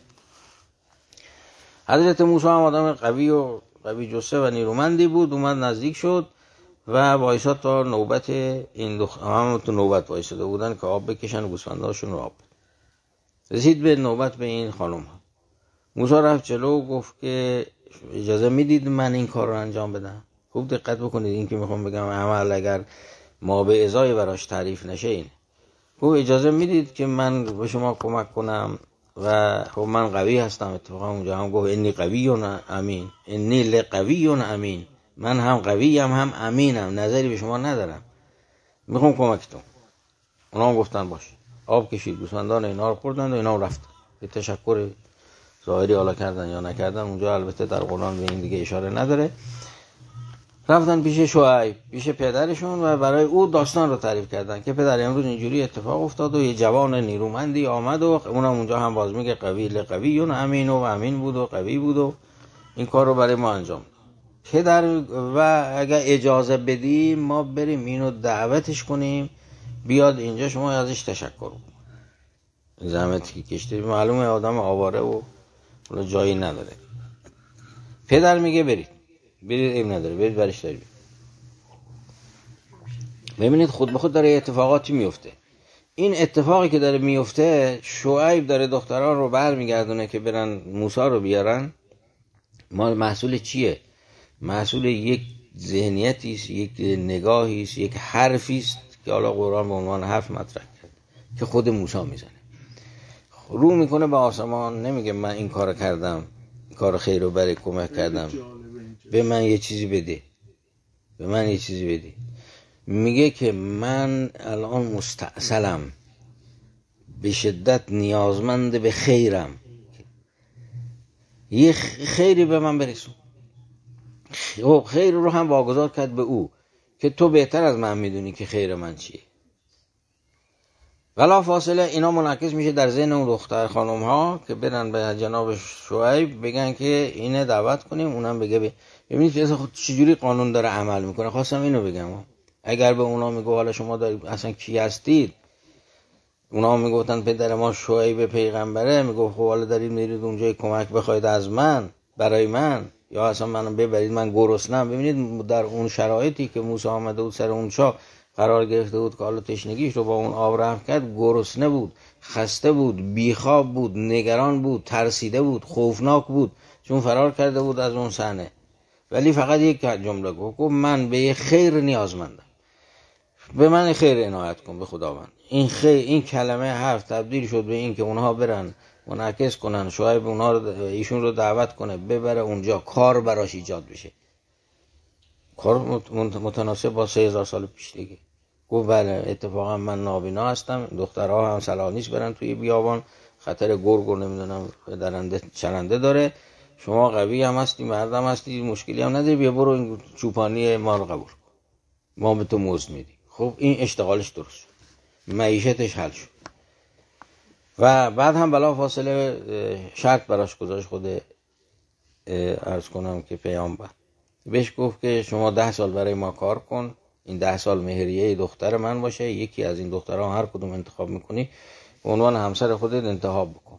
حضرت موسی هم آدم قوی جثه و نیرومندی بود. اومد نزدیک شد و وایساد تا نوبت این هم تو نوبت وایساده بودن که آب بکشن گوسفنداشون رو آب. رسید به نوبت به این خانم ها. موسی رفت جلو و گفت که اجازه میدید من این کار رو انجام بدم؟ خوب دقت بکنید، این که میخوام بگم عمل اگر ما به ازای براش تعریف نشه اینه. خوب اجازه میدید که من به شما کمک کنم و خب من قوی هستم. اتفاقا اونجا هم گفت انی قوی و امین، انی لقوی و امین، من هم قوی هم امینم، نظری به شما ندارم، میخوام کمکتون. اونا هم گفتن باش. آب کشید، گوسفندان اینا رو خوردن و اینا هم رفتن. به تشکر ظاهری حالا کردن یا نکردن اونجا البته در قرآن به این دیگه اشاره نداره. رفتن پیش شعیب، پیش پدرشون و برای او داستان رو تعریف کردن که پدر امروز اینجوری اتفاق افتاد و یه جوان نیرومندی آمد و اونم اونجا هم باز میگه قوی و امین و امین بود و قوی بود و این کار رو برای ما انجام داد. پدر و اگر اجازه بدیم ما بریم اینو دعوتش کنیم بیاد اینجا، شما ازش تشکر کنید. زحمتی که کشیده، معلومه آدم آواره و جایی نداره. پدر میگه برید عیب نداره، برید برش دارید. ببینید خود به خود داره اتفاقاتی میفته. این اتفاقی که داره میفته، شعیب داره دختران رو برمیگردونه که برن موسی رو بیارن. ما محصول چیه؟ محصول یک ذهنیتی است، یک نگاهی است، یک حرفی است که حالا قرآن به عنوان حرف مطرح کرد که خود موسی میزنه. رو میکنه به آسمان، نمیگه من این کار کردم، کار خیر رو برای کمک کردم، به من یه چیزی بده، به من یه چیزی بده. میگه که من الان مستعسلم، به شدت نیازمند به خیرم، یه خیری به من برسون. خیر رو هم واگذار کرد به او که تو بهتر از من میدونی که خیر من چیه. بلا فاصله اینا منعکس میشه در ذهن اون دختر خانم ها که برن به جناب شعیب بگن که اینه دعوت کنیم، اونم بگه ببینید که چجوری قانون داره عمل میکنه. خواستم اینو بگم، اگر به اونا میگه حالا شما دارید اصلا کی هستید، اونا میگفتن پدر ما شعیب پیغمبره، میگفت خب حالا دارید میرید اونجا کمک بخواید از من برای من، یا اصلا منو ببرید من گرسنم. ببینید در اون شرایطی که موسی آمده بود سر اون چاه قرار گرفته بود که حالا تشنگیش رو با اون آب رفع کرد، گرسنه بود، خسته بود، بیخواب بود، نگران بود، ترسیده بود، خوفناک بود، چون فرار کرده بود از اون صحنه. ولی فقط یک جمله گفت من به خیر نیازمندم، به من خیر عنایت کن به خداوند. این خیر، این کلمه حرف تبدیل شد به این که اونها برن منعکس کنن، شاید اونها رو ایشون رو دعوت کنه ببره اونجا، کار براش ایجاد بشه، کار متناسب با 3000 سال پیش دیگه. گفت بله اتفاقا من نابینا هستم، دخترها هم صلاح نیست برن توی بیابان، خطر گرگ و نمیدونم درنده چرنده داره، شما قوی هم هستی، مردم هستی، مشکلی هم نداری، بیا برو این چوپانی ما رو قبول کن، ما به تو مزد میدیم. خب این اشتغالش درست شد، معیشتش حل شد. و بعد هم بلا فاصله شرط براش گذاشت خود عرض کنم که پیامبر بهش گفت که شما 10 سال برای ما کار کن، این 10 سال مهریه دختر من باشه، یکی از این دخترها هر کدوم انتخاب میکنی به عنوان همسر خودت انتخاب بکن.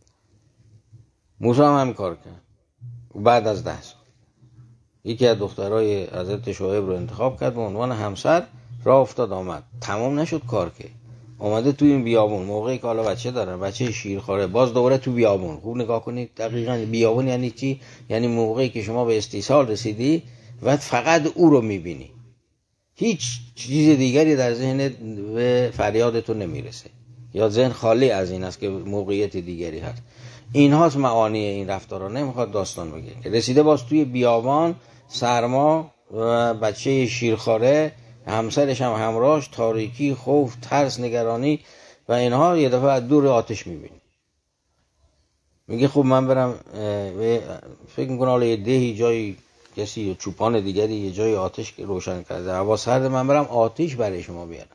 موسی هم همین کار کرد. بعد از 10 سال یکی از دخترای حضرت شعیب رو انتخاب کرد به عنوان همسر، راه افتاد آمد. تمام نشد کار که اومده توی این بیابون، موقعی که حالا بچه دارن، بچه شیرخواره، باز دوباره تو بیابون. خوب نگاه کنید دقیقاً بیابون یعنی چی؟ یعنی موقعی که شما به استیصال رسیدی و فقط او رو میبینی، هیچ چیز دیگری در ذهنت به فریادتون نمیرسه، یا ذهن خالی از این است که موقعیت دیگری هست. این هاست معانی این رفتارا. نمیخواد داستان بگه که رسیده باز توی بیابان، سرما و بچه شیرخواره، همسرش هم همراهش، تاریکی، خوف، ترس، نگرانی و اینها. یه دفعه از دور آتش میبینی، میگه خب من برم، فکر میکنه حالا یه دهی جایی کسی یا چوپان دیگری یه جای آتش که روشن کرده، هوا سرد، من برم آتش برای شما بیارم.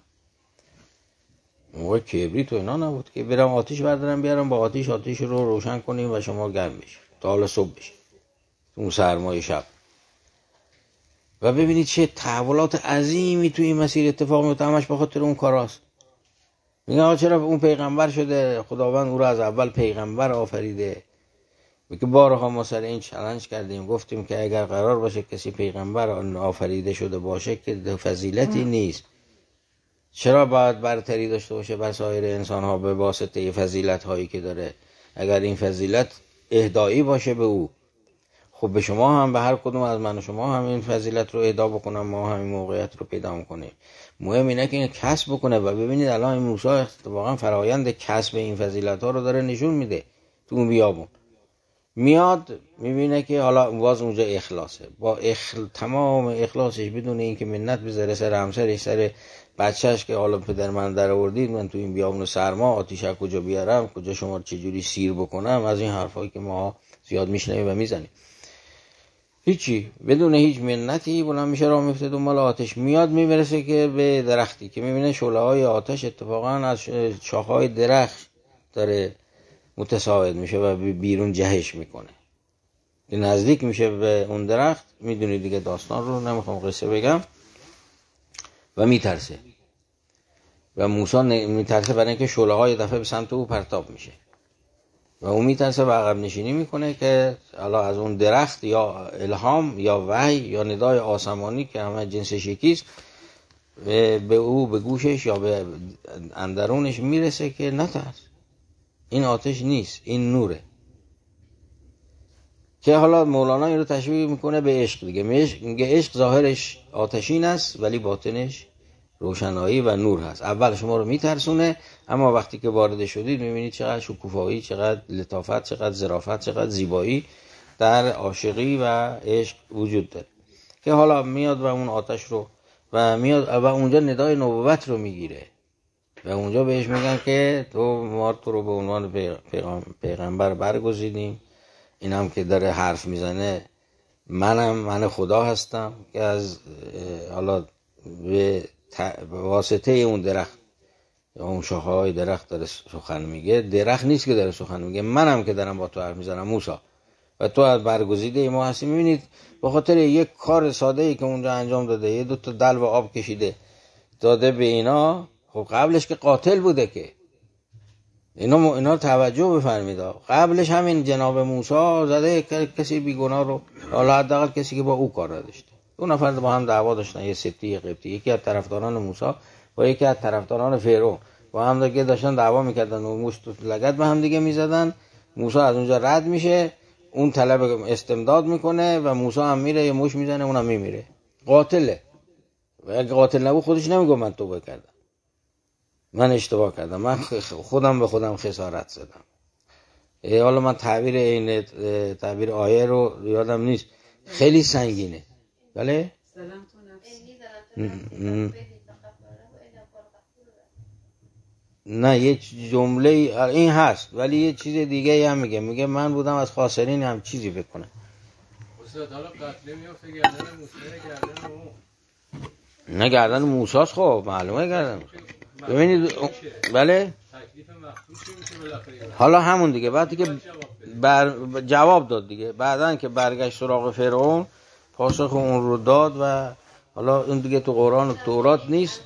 موقع کبریت و اینا نبود که برم آتش بردارم بیارم، با آتش رو روشن کنیم و شما گرم بشید تا حالا صبح بشید اون سرمای شب. و ببینید چه تحولات عظیمی توی این مسیر اتفاق میفته، همش به خاطر اون کاراست. میگن آقا چرا اون پیغمبر شده؟ خداوند او را از اول پیغمبر آفریده. میگه بارها ما سر این چالش کردیم، گفتیم که اگر قرار باشه کسی پیغمبر آفریده شده باشه که فضیلتی نیست. چرا باید برتری داشته باشه بر سایر انسان ها به واسطه فضیلت هایی که داره؟ اگر این فضیلت اهدایی باشه به او، خب به شما هم، به هر کدوم از من و شما هم این فضیلت رو اهدا بکنم، ما همین موقعیت رو پیدا میکنیم. مهم اینه که این کسب بکنه. و ببینید الان این موسی واقعا فرایند کسب این فضیلت ها رو داره نشون میده. تو اون بیابون میاد میبینه که حالا باز اونجا اخلاصه، با تمام اخلاصش بدون اینکه منت بذاره سر همسرش، سر بچهش که حالا پدر من در آوردید، من تو این بیابون سرما آتیش کجا بیارم، کجا شما چجوری سیر بکنم، از این حرفایی که ما زیاد میشنویم و میزنیم. هیچی بدون هیچ منتی بلند میشه راه میفته دنبال آتش. میاد میرسه که به درختی که میبینه شعله های آتش اتفاقا از شاخهای درخت داره متساعد میشه و بیرون جهش میکنه. نزدیک میشه به اون درخت، میدونید دیگه داستان رو نمیخوام قصه بگم، و میترسه. و موسی میترسه برای اینکه شعله های دفعه به سمت او پرتاب میشه و اون میترسه و عقب نشینی میکنه که حالا از اون درخت یا الهام یا وحی یا ندای آسمانی که همه جنسش یکیست به او، به گوشش یا به اندرونش میرسه که نترس، این آتش نیست، این نوره. که حالا مولانا این رو تشبیه میکنه به عشق دیگه. میگه عشق ظاهرش آتشین است ولی باطنش روشنایی و نور هست. اول شما رو میترسونه، اما وقتی که وارد شدید میبینید چقدر شکوفایی، چقدر لطافت، چقدر ظرافت، چقدر زیبایی در عاشقی و عشق وجود داره. که حالا میاد و اون آتش رو و میاد و اونجا ندای نبوت رو میگیره و اونجا بهش میگن که ما تو رو به عنوان پیغمبر برگزیدیم. این هم که داره حرف میزنه، من خدا هستم که از حالا به واسطه اون درخت یا اون شاخه‌های درخت داره سخن میگه. درخت نیست که داره سخن میگه، منم که دارم با تو حرف میزنم موسی، و تو از برگزیده ما هستی. میبینید به خاطر یک کار ساده ای که اونجا انجام داده، یه 2 تا دلو آب کشیده داده به اینا. خب قبلش که قاتل بوده که اینا توجه بفرمید. قبلش همین جناب موسی زده کسی بیگناه رو، حالا حداقل کسی که با او کار داشته. 2 نفر با هم دعوا داشتن، یه سبتی یه قبطی، یکی از طرفداران موسی با یکی از طرفداران فرعون، با هم دیگه داشتن دعوا میکردن و مشت و لگد به هم دیگه میزدن. موسی از اونجا رد میشه، اون طلب استمداد میکنه و موسی هم میره یه مش میزنه، اونم میمیره. قاتله. و اگه قاتل نبود خودش نمیگه من توبه کردم، من اشتباه کردم، من خودم به خودم خسارت زدم. حالا من تعبیر آیه رو یادم نیست، خیلی سنگینه. بله؟ نه یه جمله این هست ولی یه چیز دیگه هم میگه من بودم از خاسرین هم چیزی بکنم. استاد حالا قتل میفته گردن موسی، نه گردن موساست. خب معلومه گردن. ببینید بله حالا همون دیگه وقتی که جواب داد دیگه، بعدن که برگشت سراغ فرعون پاسخ اون رو داد و حالا اون دیگه تو قرآن و تورات نیست.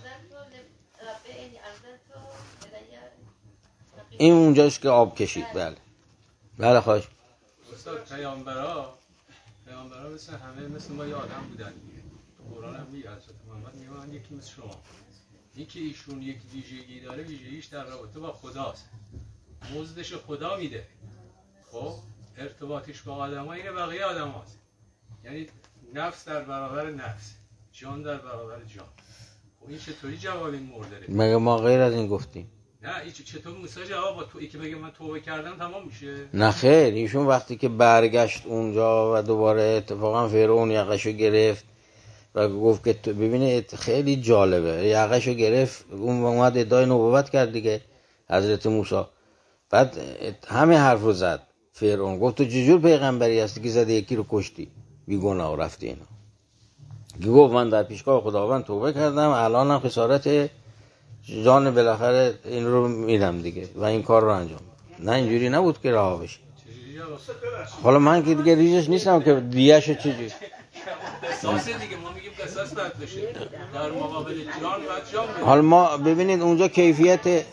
این اونجاست که آب کشید. بله خواهش. استاد پیامبرا مثل ما یه آدم بودن دیگه. تو قرآن هم میگه حضرت محمد میگه یکی مثل شما، یکی ایشون یک ویژگی داره، ویژگیش در رابطه با خداست، مزدش خدا میده. خب ارتباطش با آدم ها اینه بقیه آدم هاست، یعنی نفس در برابر نفس، جان در برابر جان. خب این چطوری جواب این مورد داره؟ مگه ما غیر از این گفتیم؟ نه این چطور موسی جواب با تو ای که بگه من توبه کردم تمام میشه؟ نه خیر، ایشون وقتی که برگشت اونجا و دوباره اتفاقا فرعون یقشو گرفت و گفت که ببینید خیلی جالبه، یقشو گرفت، اون اومد ادعای نبوت کرد دیگه حضرت موسی. بعد همه حرف رو زد فرعون، گفت تو چجور پیغمبری هستی که زده یکی رو کشتی بیگناه و رفتی اینا. گفت من در پیشگاه خداوند توبه کردم، الانم خسارت جان بالاخره این رو میدم دیگه و این کار رو انجام. نه اینجوری نبود که رها بشه. حالا من که دیگه ریزش نیستم که دیهشو چجوری قصاص دیگه، ما میگیم قصاص باید بشه در مقابل جان و جان بده. حالا ما ببینید اونجا کیفیت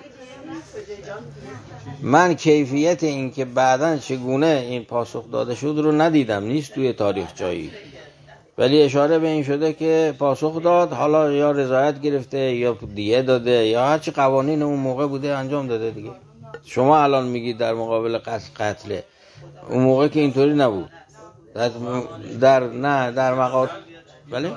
من کیفیت این که بعداً چگونه این پاسخ داده شد رو ندیدم، نیست توی تاریخ جایی، ولی اشاره به این شده که پاسخ داد، حالا یا رضایت گرفته یا دیه داده یا هرچی قوانین اون موقع بوده انجام داده دیگه. شما الان میگید در مقابل قتل، اون موقع که اینطوری نبود. در مقاطع بله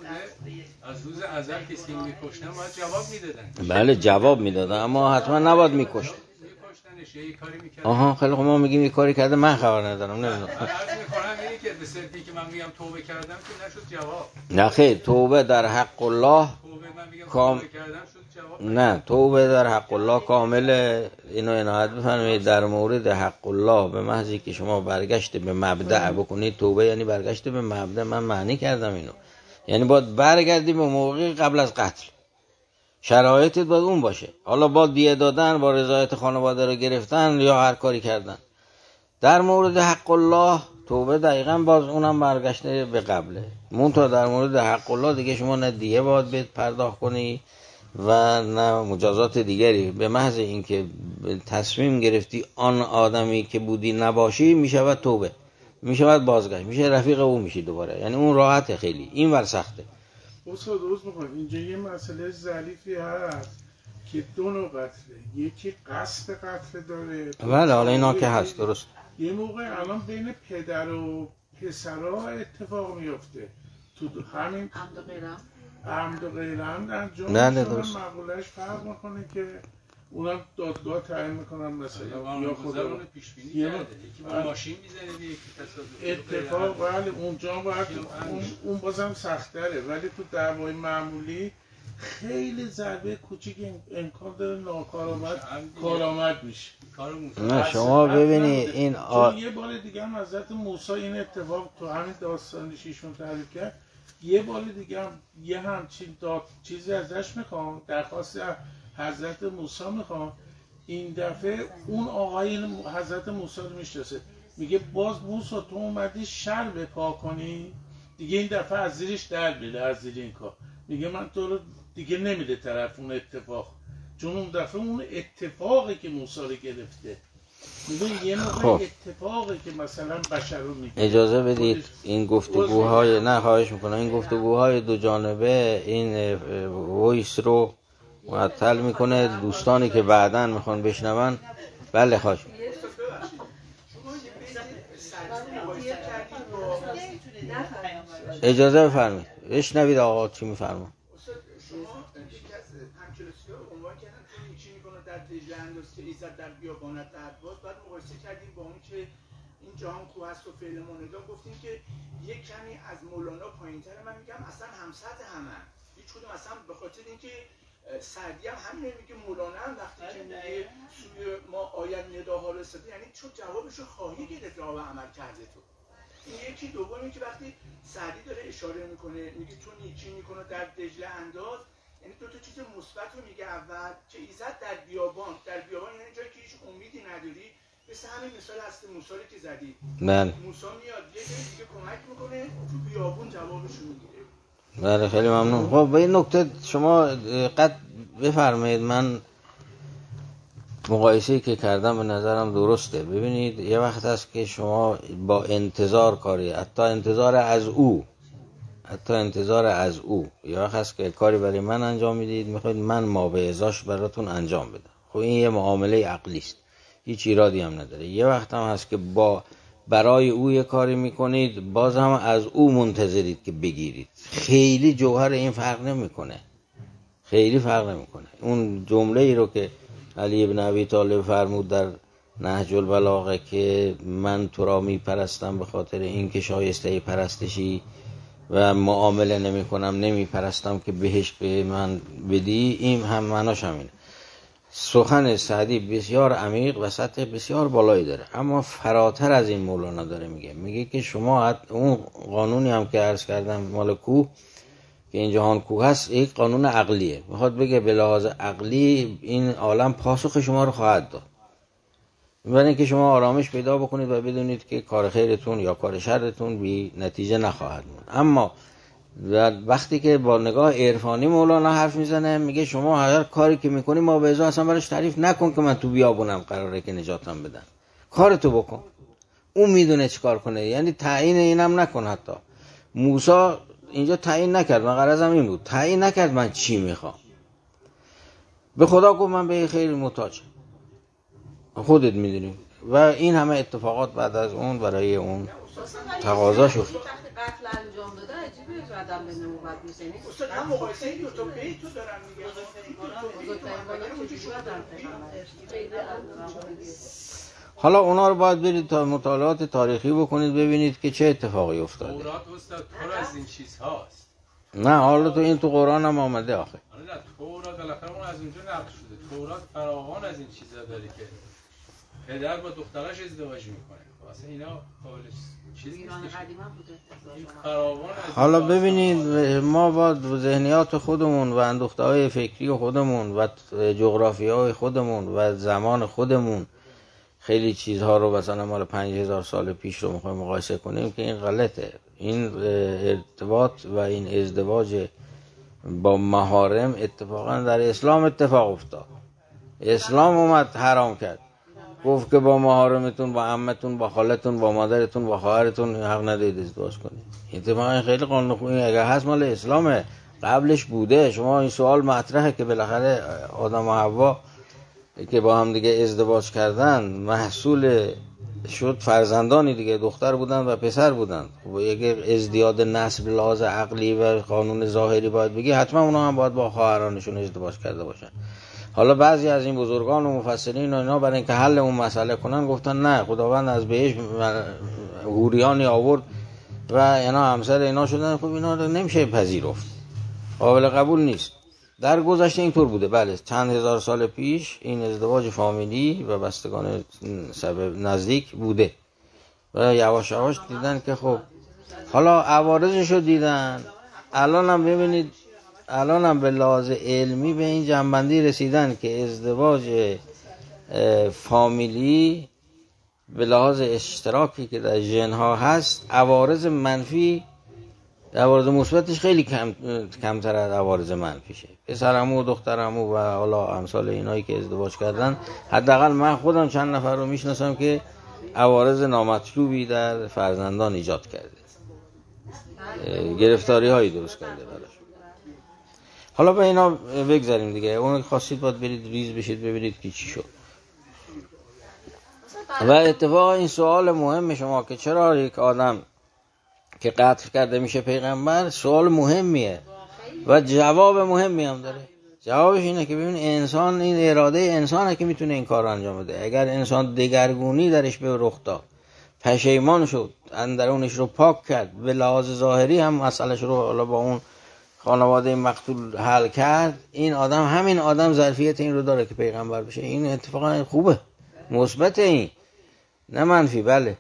از روز ازل کسی که میکشتن باید جواب میدادن. بله جواب میدادن، اما حتما نباید میکشت. میکشتنش یه کاری میکردن. آها خیلی خب، ما میگیم یه کاری کرده، من خبر ندارم، نمیدونم. عرض میکنم اینی که به صرفی که من میگم توبه کردم که نشد جواب. نه خیر، توبه در حق الله توبه کردم شد جواب. نه، توبه در حق الله کامل. اینو عنایت بفرمایید در مورد حق الله به محضی که شما برگشت به مبدأ بکنید توبه، یعنی برگشت به مبدأ. من معنی کردم اینو، یعنی باید برگردی به موقع قبل از قتل، شرایطت باید اون باشه. حالا با دیه دادن، با رضایت خانواده رو گرفتن یا هر کاری کردن. در مورد حق الله توبه دقیقاً باز اونم برگشته به قبله. منتها در مورد حق الله دیگه شما نه دیه باید بهت پرداخت کنی و نه مجازات دیگری. به محض اینکه تصمیم گرفتی آن آدمی که بودی نباشی، میشود توبه، میشود بازگشت، میشه رفیق او میشی دوباره. یعنی اون راحته خیلی، این ور سخته. استاد روز میکنم اینجا یه مسئله ظریفی هست که دو نوع قتله، یکی قصد قتل داره. بله حالا اینا که هست، درست. یه موقع الان بین پدر و پسرها اتفاق میفته تو همین عمد و غیر عمد انجام میشن، مقولهش فرق میکنه که اونم دادگاه تعیین میکنن مثلا یا خدا اون پیش بینی کرده، یکی با ماشین میزنه، یکی تصادف اتفاق. ولی اونجا باید اون بازم سخت‌تره، ولی تو دعوای معمولی خیلی ضربه کوچیک امکان داره کارآمد میشه. نه شما ببینید این یه بار دیگه هم حضرت موسی این اتفاق تو همین داستان شیشون تعریف کرد. یه بار دیگه هم یه همچین چیزی ازش میخوام، درخواست حضرت موسی میخوام. این دفعه اون آقای حضرت موسی رو میشناسه، میگه باز موسی تو اومدی شر بپا کنی، دیگه این دفعه از زیرش در بیده، از زیر این کار. میگه من تو رو دیگه نمیده طرف اون اتفاق، چون اون دفعه اون اتفاقی که موسی رو گرفته. میگه یه موقع اتفاقی که مثلا بشر رو میگه. اجازه بدید این گفتگوهای، نه خواهش میکنم، این گفتگوهای دو جانبه این وایس رو معطل میکنه. دوستانی که بعداً میخوان بشنون، بله خواهش. اجازه بفرمایید بشنوید آقا چی میفرما. که ایزد در بیابانت درباز بعد مقایسه کردیم با اون که این جهان کوه است و فعل ماندا، گفتیم که یک کمی از مولانا پایین‌تره. من میگم اصلا همسطح همه، هیچ کدوم اصلا، به خاطر اینکه سعدی هم همین میگه، مولانا هم وقتی که میگه سوی ما آید نداها رسیده، یعنی چون جوابشو خواهی گرفت راه و عمل کرده تو. این یکی. دومی که وقتی سعدی داره اشاره میکنه، میگه تو نیکی میکنه در دجله انداز، یعنی دو تا چیز مثبت رو میگه. اول که ایزد در بیابان یعنی جایی که هیچ امیدی نداری، مثل همین مثال هست موسی که زدی. موسی میاد یه جای دیگه کمک میکنه، تو بیابون جوابش رو میگیره. بله خیلی ممنون. خب به این نکته شما دقت بفرمایید. من مقایسه‌ای که کردم به نظرم درسته. ببینید یه وقت هست که شما با انتظار کاری، حتی انتظار از او، یه وقت هست که کاری برای من انجام میدید، میخواید من ما به ازاش براتون انجام بدم. خب این یه معامله عقلی است، هیچ ایرادی هم نداره. یه وقت هم هست که برای او یه کاری میکنید، باز هم از او منتظرید که بگیرید. خیلی جوهر این فرق نمیکنه، اون جمله ای رو که علی ابن ابی طالب فرمود در نهج البلاغه که من تو را میپرستم به خاطر این که شایسته پرستشی و معامله نمی کنم، نمی پرستم که بهشت به من بدی، این هم معناش همینه. سخن سعدی بسیار عمیق و سطح بسیار بالایی داره، اما فراتر از این مولانا داره میگه که شما اون قانونی هم که عرض کردم مال کوه، که این جهان کوه هست، یک قانون عقلیه. میخواد بگه به لحاظ عقلی این عالم پاسخ شما رو خواهد داد. برای اینکه شما آرامش پیدا بکنید و بدونید که کار خیرتون یا کار شرتون بی نتیجه نخواهد بود. اما وقتی که با نگاه عرفانی مولانا حرف میزنه، میگه شما هر کاری که میکنی ما به ازا اصلا براش تعریف نکن که من تو بیابونم قراره که نجاتم بدن، کارتو بکن. اون میدونه چیکار کنه، یعنی تعیین اینم نکن. حتی موسی اینجا تعیین نکرد، من غرضم این بود، تعیین نکرد من چی میخوام. به خدا گفت من به خیر محتاجم، خودت میدونی. و این همه اتفاقات بعد از اون برای اون تقاضا شد. وقتی قتل انجام داده عجیبه بعدم به نوبت میزنی. استاد هم مقایسه این دو تا بیتو دارن میگه. حالا اونا رو باید برید تا مطالعات تاریخی بکنید ببینید که چه اتفاقی افتاده. تورات استاد پر از این چیزهاست. نه حالا تو این تو قرآن هم آمده آخه. نه تورات بالاخره اون از اونجا نقل شده. تورات فراوان از این چیزا داره که پدر با دخترش ازدواج میکنه. واسه اینا قابل چیز نیست. حالا ببینید ما با ذهنیات خودمون و اندوخته‌های فکری خودمون و جغرافیای خودمون و زمان خودمون خیلی چیزها رو مثلا مال 5000 سال پیش رو میخوایم مقایسه کنیم که این غلطه. این ارتباط و این ازدواج با محارم اتفاقا در اسلام اتفاق افتاد. اسلام اومد حرام کرد، گفت که با محارمتون، با عمتون، با خالتون، با مادرتون، با خواهرتون حق ندارید ازدواج کنید. اتفاقا خیلی قانون خوبی اگه هست مال اسلامه، قبلش بوده. شما این سوال مطرحه که بالاخره آدم و حوا که با هم دیگه ازدواج کردن محصول شد فرزندانی دیگه، دختر بودن و پسر بودن. خب اگه ازدیاد نسل لحاظ عقلی و قانون ظاهری باید بگی، حتما اونا هم باید با خواهرانشون ازدواج کرده باشن. حالا بعضی از این بزرگان و مفسرین و اینا برای اینکه حل اون مسئله کنن گفتن نه، خداوند از بهش حوریانی آورد و اینا همسر اینا شدن. خب اینا نمیشه پذیرفت، قابل قبول نیست. در گذشته اینطور بوده، بله چند هزار سال پیش این ازدواج فامیلی و بستگان نزدیک بوده و یواش یواش دیدن که خب حالا عوارضش رو دیدن. الان هم ببینید، الان هم به لحاظ علمی به این جنبندی رسیدن که ازدواج فامیلی به لحاظ اشتراکی که در ژن‌ها هست عوارض منفی، عوارض مثبتش خیلی کمتر از عوارض منفیشه. پسرعمو و دخترعمو و حالا امثال اینایی که ازدواج کردن، حداقل من خودم چند نفر رو میشناسم که عوارض نامطلوبی در فرزندان ایجاد کرده، گرفتاری هایی درست کرده براش. حالا به اینا بگذاریم دیگه. اون خواستید باید برید ریز بشید ببینید که چی شد. و اتفاق این سوال مهم شما که چرا یک آدم که قتل کرده میشه پیغمبر، سوال مهمیه و جواب مهمی هم داره. جوابش اینه که ببین انسان، این اراده انسانه که میتونه این کار رو انجام بده. اگر انسان دگرگونی درش به رخ داد، پشیمان شد، اندرونش رو پاک کرد، به لحاظ ظاهری هم مسئلهش رو حالا با اون خانواده مقتول حل کرد، این آدم، همین آدم ظرفیت این رو داره که پیغمبر بشه. این اتفاقا خوبه، مثبت، این نه منفی. بله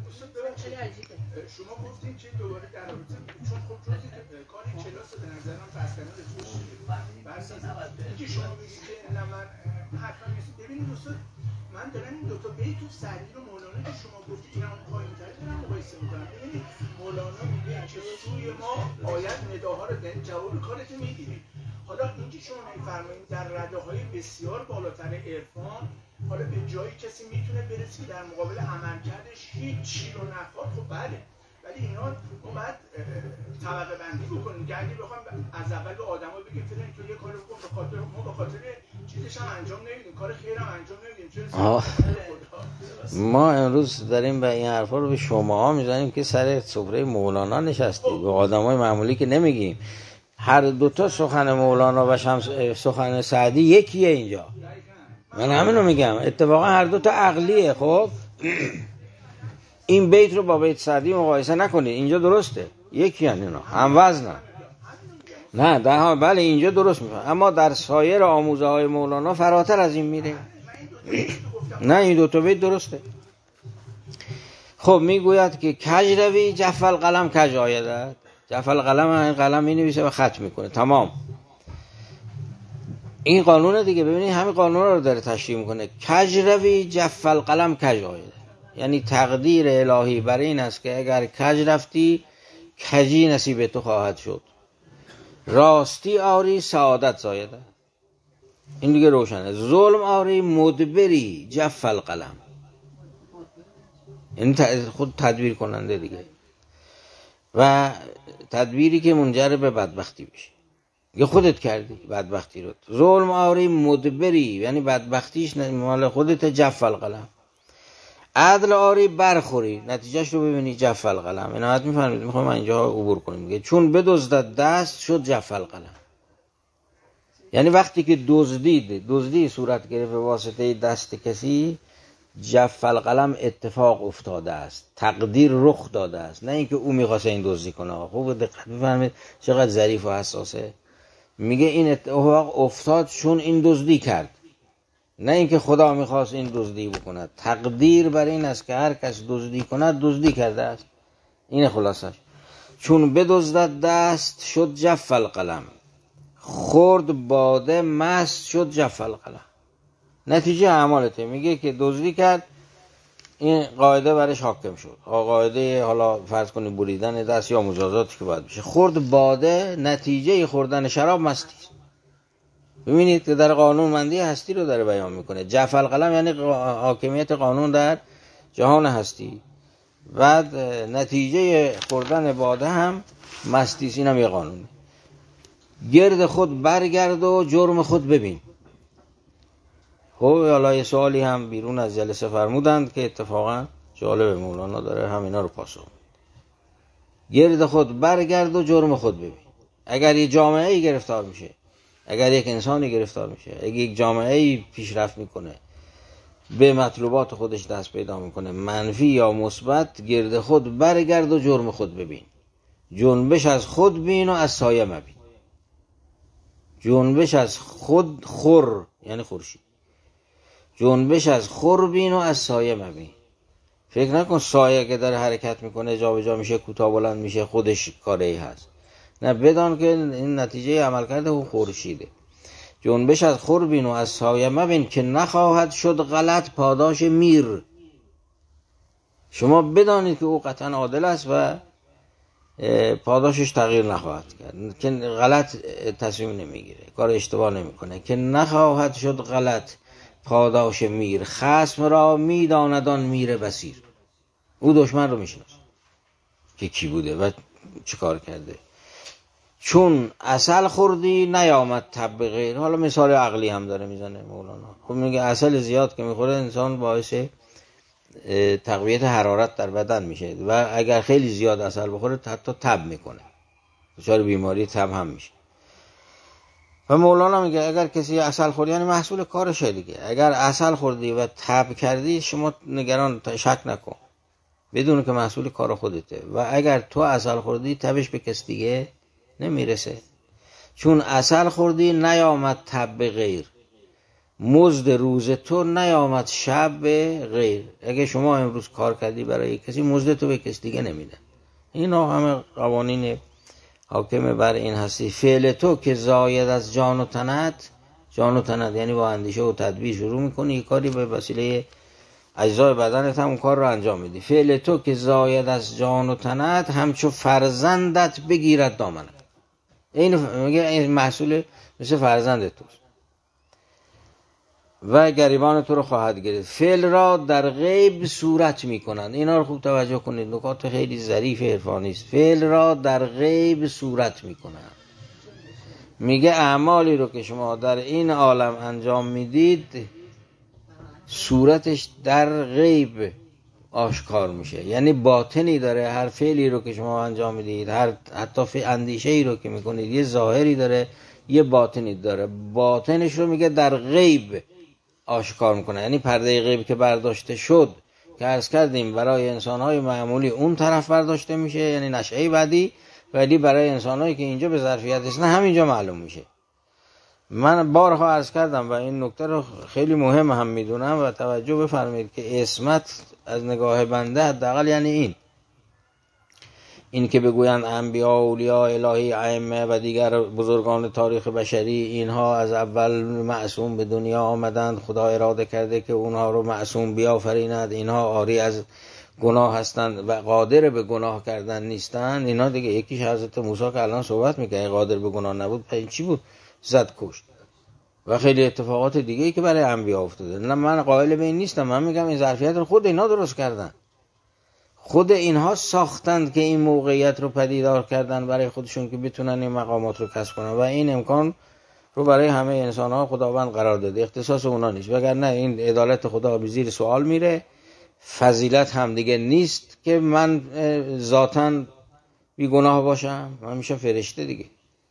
شما گفتین که دوباره در رابطه چون خب جزئی کار این کلاس به نظرم فصلانه رسوش اینکه شما بگید که نه من حتما نیست. ببینید دوستان، من دارم این دوتا بیت و سعدی رو مولانا که شما گفتید این همون پایین تر دارم مقایسه میکنم. ببینید مولانا میگه که سوی ما آید نداها رو دارید، جواب کارت میگیرید. حالا اینکه شما میفرمایید در رده های بسیار بالاتر عرفان حالا به جایی کسی میتونه برسه که در مقابل عملکردش هیچ چی رو نخواد، خب بله، ولی اینا ما باید طبقه بندی بکنیم که اگه بخوام از اول به آدما بگیم فلان تو یه کارو بکن، به خاطر ما به خاطر چیزش هم انجام نمیدیم، کار خیرم انجام نمیدیم، چه ما امروز داریم به این حرفا رو به شماها میزنیم که سر سفره مولانا نشستید، به آدمای معمولی که نمیگیم. هر دوتا سخن مولانا و سخن سعدی یکیه اینجا. من همینو میگم، اتفاقا هر دوتا عقلیه. خب این بیت رو با بیت سعدی مقایسه نکنید، اینجا درسته، یکی هن اینا، هم وزنن. نه ده، بله اینجا درست میفهم، اما در سایر آموزه های مولانا فراتر از این میره. نه این دوتا بیت درسته. خب میگوید که کج روی جف القلم کج آیدد. جف القلم، این قلم می نویسه و خط میکنه، تمام. این قانونه دیگه. ببینید همین قانون رو داره تشریح میکنه. کج روی جف القلم کج آیده، یعنی تقدیر الهی برای این است که اگر کج رفتی کجی نصیب تو خواهد شد، راستی آری سعادت زایده. این دیگه روشنه. ظلم آری مدبری جف القلم، این خود تدبیر کننده دیگه، و تدبیری که منجر به بدبختی بشه. یه خودت کردی بدبختی رو. ظلم آری مدبری یعنی بدبختیش مال خودت، جف القلم. عدل آری برخوری، نتیجهش رو ببینی، جف القلم. اینا حد میفهمید؟ میخوام اینجا عبور کنیم دیگه. چون بدزدد دست شد جف القلم، یعنی وقتی که دزدی صورت گرفت به واسطه دست کسی، جف القلم اتفاق افتاده است، تقدیر رخ داده است، نه اینکه او میخواسته این دزدی کنه. خوب دقت بفرمایید چقدر ظریف و حساسه. میگه این اتفاق افتاد چون این دزدی کرد، نه اینکه خدا میخواست این دزدی بکند. تقدیر بر این است که هر کس دزدی کند دزدی کرده است. این خلاصش. چون بدزدد دست شد جف القلم، خورد باده مست شد جف القلم. نتیجه اعمالته. میگه که دزدی کرد، این قاعده برش حاکم شد، قاعده حالا فرض کنید بریدن دست یا مجازاتی که باید بشه. خورد باده، نتیجه خوردن شراب مستی. ببینید که در قانونمندی هستی رو داره بیان میکنه. جف القلم یعنی حاکمیت قانون در جهان هستی. بعد نتیجه خوردن باده هم مستی است. این هم یه قانونه. گرد خود برگرد و جرم خود ببین. خب حالا یه سوالی هم بیرون از جلسه فرمودند که اتفاقا جالب، مولانا داره همینا رو پاسخ. گرد خود برگرد و جرم خود ببین. اگر یه جامعه گرفتار میشه، اگر یک انسانی گرفتار میشه، اگر یک جامعه پیشرفت میکنه، به مطلوبات خودش دست پیدا میکنه، منفی یا مثبت، گرد خود برگرد و جرم خود ببین. جنبش از خود بین و از سایه مبین. جنبش از خود، خور یعنی خورشید، جنبش از خور بین و از سایه مبین. فکر نکن سایه که داره حرکت میکنه جا به جا میشه، کوتاه بلند میشه، خودش کاری هست. نه، بدان که این نتیجه عمل کرده او خورشیده. جنبش از خور بین و از سایه مبین، که نخواهد شد غلط پاداش میر. شما بدانید که او قطعا عادل است و پاداشش تغییر نخواهد کرد، که غلط تصمیم نمیگیره، کار اشتباه نمیکنه. که نخواهد شد غلط پاداش میر، خصم را میداندان میر بصیر. او دشمن رو میشناسه که کی بوده و چه کار کرده. چون عسل خوردی نیامد تب به غیر. حالا مثال عقلی هم داره میزنه مولانا. خب میگه عسل زیاد که میخوره انسان باعث تقویت حرارت در بدن میشه و اگر خیلی زیاد عسل بخوره حتی تب میکنه، دچار بیماری تب هم میشه. و مولانا میگه اگر کسی عسل خورد، یعنی محصول کارشه دیگه، اگر عسل خوردی و تب کردی، شما نگران شک نکن، بدون که محصول کار خودته. و اگر تو عسل خوردی، تبش به کس دیگه نمیرسه. چون عسل خوردی نیامد تب به غیر، مزد روز تو نیامد شب به غیر. اگه شما امروز کار کردی برای کسی، مزد تو به کس دیگه نمیده. اینا همه قوانین حاکم بر این هستی. فعل تو که زاید از جان و تنت، جان و تنت یعنی با اندیشه و تدبیر شروع میکنی یک کاری، به وسیله اجزای بدنت هم اون کار رو انجام میدی. فعل تو که زاید از جان و تنت، همچو فرزندت بگیرد دامنت. این میگه این محصول مثل فرزند توست و گریبان تو رو خواهد گرفت. فعل را در غیب صورت میکنند. اینا رو خوب توجه کنید، نکات خیلی ظریف عرفانی است. فعل را در غیب صورت میکنند. میگه اعمالی رو که شما در این عالم انجام میدید، صورتش در غیب آشکار میشه، یعنی باطنی داره. هر فعلی رو که شما انجام میدید، هر حتی اندیشه‌ای رو که میکنید، یه ظاهری داره، یه باطنی داره. باطنش رو میگه در غیب آشکار میکنه، یعنی پرده غیب که برداشته شد، که عرض کردیم برای انسانهای معمولی اون طرف برداشته میشه، یعنی نشأه بعدی، ولی برای انسانهایی که اینجا به ظرفیت است، نه همینجا معلوم میشه. من بارها عرض کردم و این نکته رو خیلی مهم هم میدونم و توجه بفرمایید که عصمت از نگاه بنده حداقل یعنی این، این که بگویند انبیا، اولیاء الهی، ائمه و دیگر بزرگان تاریخ بشری اینها از اول معصوم به دنیا آمدند، خدا اراده کرده که اونها رو معصوم بیافریند، اینها عاری از گناه هستند و قادر به گناه کردن نیستند، اینا دیگه یکیش حضرت موسی که الان صحبت میکنه قادر به گناه نبود، پس چی بود؟ زد کشت. و خیلی اتفاقات دیگه ای که برای انبیا افتاده. نه من قائل به این نیستم، من میگم این ظرفیت رو خود اینا درست کردن، خود اینها ساختند که این موقعیت رو پدیدار کردن برای خودشون که بتونن این مقامات رو کسب کنن و این امکان رو برای همه انسان ها خداوند قرار داده، اختصاص اونا نیست، وگرنه این عدالت خدا به زیر سوال میره. فضیلت هم دیگه نیست که من ذاتاً بی گناه باشم، من میشم فرشته دیگه.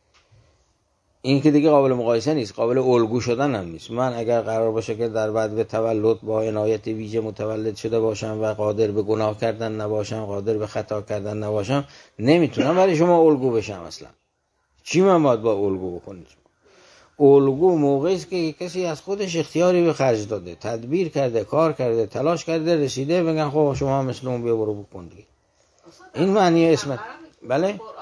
این که دیگه قابل مقایسه نیست، قابل الگو شدن هم نیست. من اگر قرار باشه که در بعد به تولد با عنایت ویژه متولد شده باشم و قادر به گناه کردن نباشم، قادر به خطا کردن نباشم، نمیتونم برای شما الگو بشم. اصلا چی من باید با الگو بکنید؟ الگو موقعی است که کسی از خودش اختیاری به خرج داده، تدبیر کرده، کار کرده، تلاش کرده، رسیده، بگن خب شما مثل اون بیا برو بکن دیگه. این معنی اسمت. بله؟ قرآن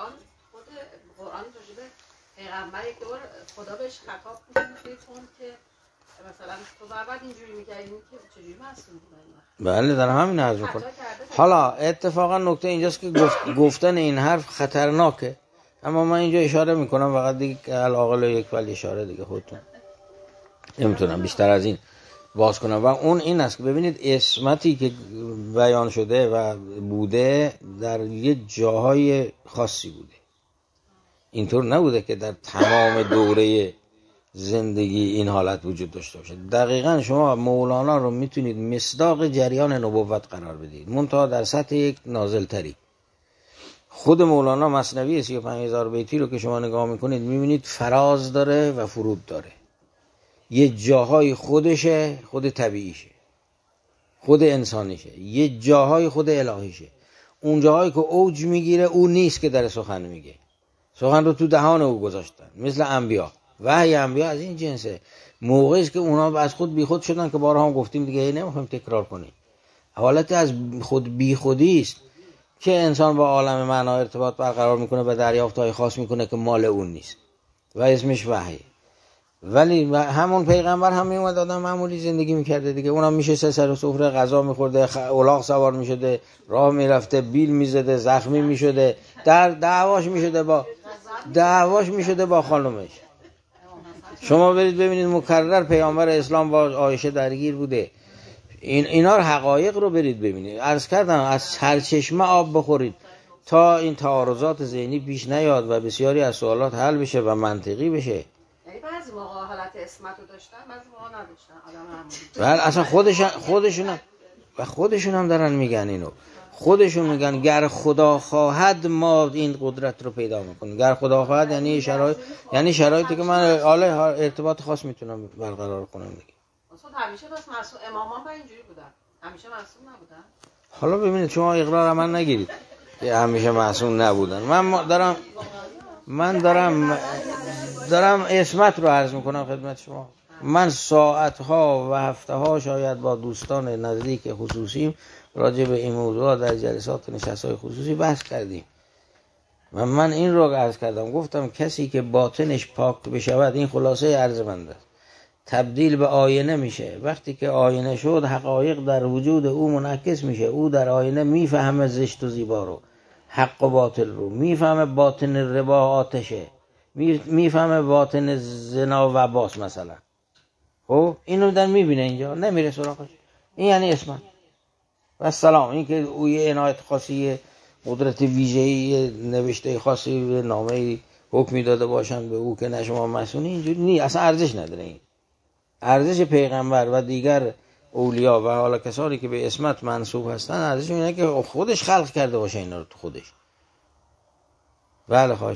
راجبه پیغمبری که خدا بهش خطاب میکنه که مثلا تو بعد اینجوری میگردی که چجوری معصوم بودن. بله در همین عرض میکنم. حالا اتفاقا نکته اینجاست که گفتن این حرف خطرناکه، اما من اینجا اشاره میکنم فقط دیگه العاقل یک ولی اشاره دیگه، خودتون نمیتونم بیشتر از این باز کنم. و اون این است که ببینید اسمتی که بیان شده و بوده در یه جاهای خاصی بوده، اینطور نبوده که در تمام دوره زندگی این حالت وجود داشته باشه. دقیقا شما مولانا رو میتونید مصداق جریان نبوت قرار بدید، منتها در سطح یک نازل تری. خود مولانا مثنوی 35,000 بیتی رو که شما نگاه میکنید میبینید فراز داره و فرود داره. یه جاهای خودشه، خود طبیعیشه، خود انسانیشه، یه جاهای خود الهیشه. اون جاهایی که اوج میگیره اون نیست که در سخن میگه، سخن رو تو دهان او گذاشتن. مثل انبیا، وحی انبیا از این جنسه. موقعی است که اونا از خود بیخود شدن که بارها هم گفتیم دیگه، نمیخوایم تکرار کنیم. حالت از خود بیخودی است که انسان با عالم معنا ارتباط برقرار میکنه و دریافت‌های خاص میکنه که مال اون نیست و اسمش وحی. ولی همون پیغمبر هم میومد آدم معمولی زندگی میکرده دیگه، اونم میشه سر سفره غذا میخورده، الاغ سوار میشده، راه میرفته، بیل میزده، زخمی میشده، در دعواش میشده با خانومش. شما برید ببینید مکرر پیامبر اسلام با عایشه درگیر بوده. اینا رو حقایق رو برید ببینید. عرض کردم از سرچشمه آب بخورید تا این تعارضات ذهنی پیش نیاد و بسیاری از سوالات حل بشه و منطقی بشه. یعنی بعضی موقع حالت اسمت رو داشتن، بعضی موقع نداشتن، آدم معمولی. بله اصلا خودشون هم دارن میگن اینو. خودشون میگن گر خدا خواهد ما این قدرت رو پیدا میکنیم. گر خدا خواهد یعنی شرایطی که من ارتباط خاص میتونم برقرار کنم دیگه. اصلا همیشه بس معصوم امامان با اینجوری بودن، همیشه معصوم نبودن. حالا ببینید شما اقرار من نگیرید که همیشه معصوم نبودن. من دارم اسمت رو عرض میکنم خدمت شما. من ساعتها و هفته‌ها شاید با دوستان نزدیک خصوصیم راجع به این موضوع در جلسات نشست‌های خصوصی بحث کردیم. من این رو عرض کردم، گفتم کسی که باطنش پاک بشود، این خلاصه عرض بنده است، تبدیل به آینه میشه. وقتی که آینه شد حقایق در وجود او منعکس میشه. او در آینه میفهمه زشت و زیبا رو، حق و باطل رو میفهمه، باطن ربا آتشه، میفهمه باطن زنا و باس مثلا. خب اینو در میبینه، اینجا نمیره سراغش. این یعنی اسمت و سلام. این که او یه عنایت خاصی، قدرت ویژه‌ای، نوشته خاصی، نامه حکمی داده باشن به او که نه شما مسئولی، اینجوری نیست. اصلا ارزش نداره. این ارزش پیغمبر و دیگر اولیا و حالا کسانی که به اسمت منسوب هستن، ارزش اینه که خودش خلق کرده باشه اینا رو تو خودش. بله خواهش.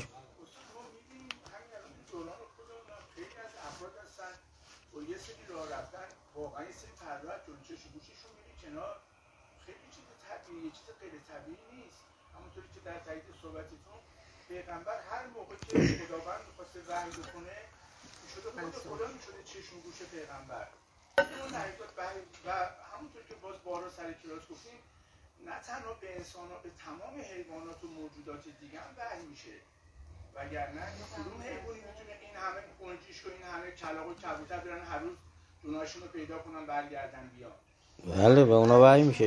پیغمبر هر موقع که خداوند می‌خواسته وحی بکنه میشده خدا میشده چشم و گوش پیغمبر. اون حقیقت و همونطور که باز بارا سر کلاس گفتیم نه تنها به انسان ها، به تمام حیوانات و موجودات دیگه هم وحی میشه. وگرنه کدوم حیوانی میتونه این همه گنجشک و این همه کلاغ و کبوتر برن هر روز دونه‌هاشون رو پیدا کنن برگردن بیان؟ بله به اونا وحی میشه.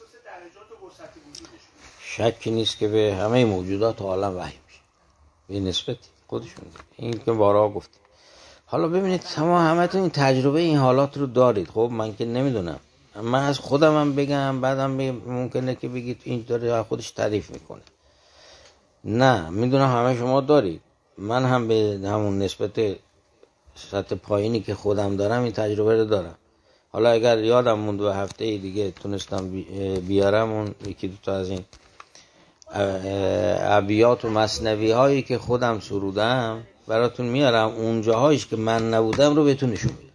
شکی نیست که به همه موجودات عالم وحی میشه به نسبت خودشون. این که بارها گفت. حالا ببینید همتون این تجربه این حالات رو دارید. خب من که نمیدونم، من از خودم هم بگم بعدم ممکنه که بگید این داره خودش تعریف میکنه. نه میدونم همه شما دارید. من هم به همون نسبت سطح پایینی که خودم دارم این تجربه رو دارم. حالا اگر یادم موند و هفته دیگه تونستم بیارم اون یکی دوتا از این ابیات و مثنوی هایی که خودم سرودم براتون میارم، اون جاهایش که من نبودم رو بهتون نشون میدم.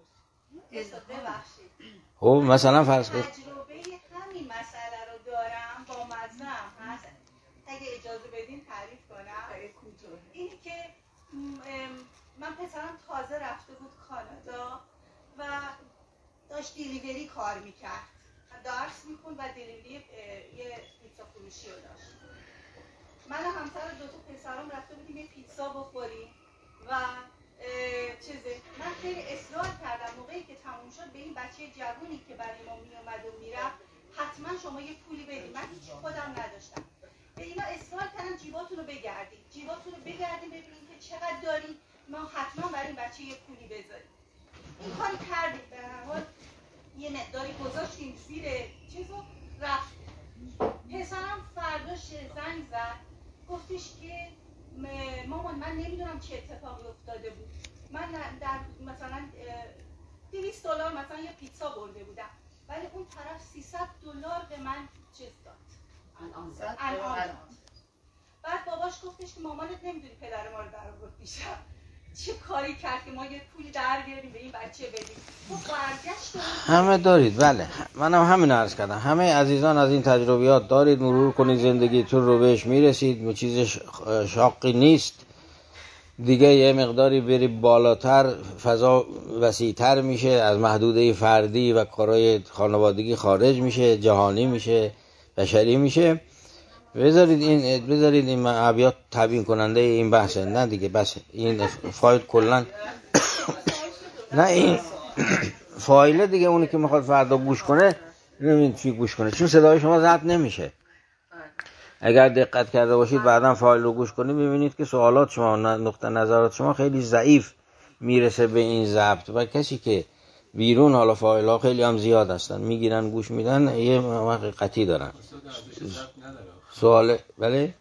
خب مثلا فرض کنید تجربه همین مسئله رو دارم با مزنم هست، اگه اجازه بدین تعریف کنم. اینی که من پسرم تازه رفته بود کانادا و داشت دیلیوری کار میکرد، درس میکن و دیلیوری یه پیتزا فروشی رو داشت. من و همسر دو تا پسرم رفته بودیم یه پیتزا بخوریم و من خیلی اصرار کردم موقعی که تموم شد به این بچه جوونی که برای ما میومد و میرفت حتما شما یه پولی بدید. من هیچ خودم نداشتم. به اینا اصرار کردم جیباتون رو بگردیم ببینید که چقدر داریم، ما حتما برای این بچه یه پولی بذاریم. این کاری کردیم. به هر حال یه مقداری گذاشتیم زیر چیزو رفت. پسرم فرداش زنگ زد گفتش که مامان من نمیدونم چه اتفاقی افتاده بود، من در مثلا $200 مثلا یه پیتزا برده بودم ولی اون طرف $300 به من چیز داد الان داد. بعد باباش گفتش که مامانت نمیدونی پدر ما رو در آورد دیشب چه کاری کرد که ما یه پولی در بیاریم به این بچه بدیم. تو برگشت همه دارید. بله منم همین عرض کردم. همه عزیزان از این تجربیات دارید، مرور کنید زندگیتون رو بهش میرسید. چیز شاقی نیست دیگه. یه مقداری بری بالاتر فضا وسیع‌تر میشه، از محدوده فردی و کارهای خانوادگی خارج میشه، جهانی میشه، بشری میشه. بذارید این ابیات تبیین کننده این بحثه. نه دیگه بس این فایل کلا نه این فایل دیگه اونی که میخواد فردا گوش کنه نمیدونید چی گوش کنه چون صدای شما ضبط نمیشه. اگر دقت کرده باشید بعداً فایل رو گوش کنید ببینید که سوالات شما نقطه نظرات شما خیلی ضعیف میرسه به این ضبط و کسی که بیرون حالا فایل ها خیلی هم زیاد هستن میگیرن گوش میدن یه حقیقتی دارن. سوال بله؟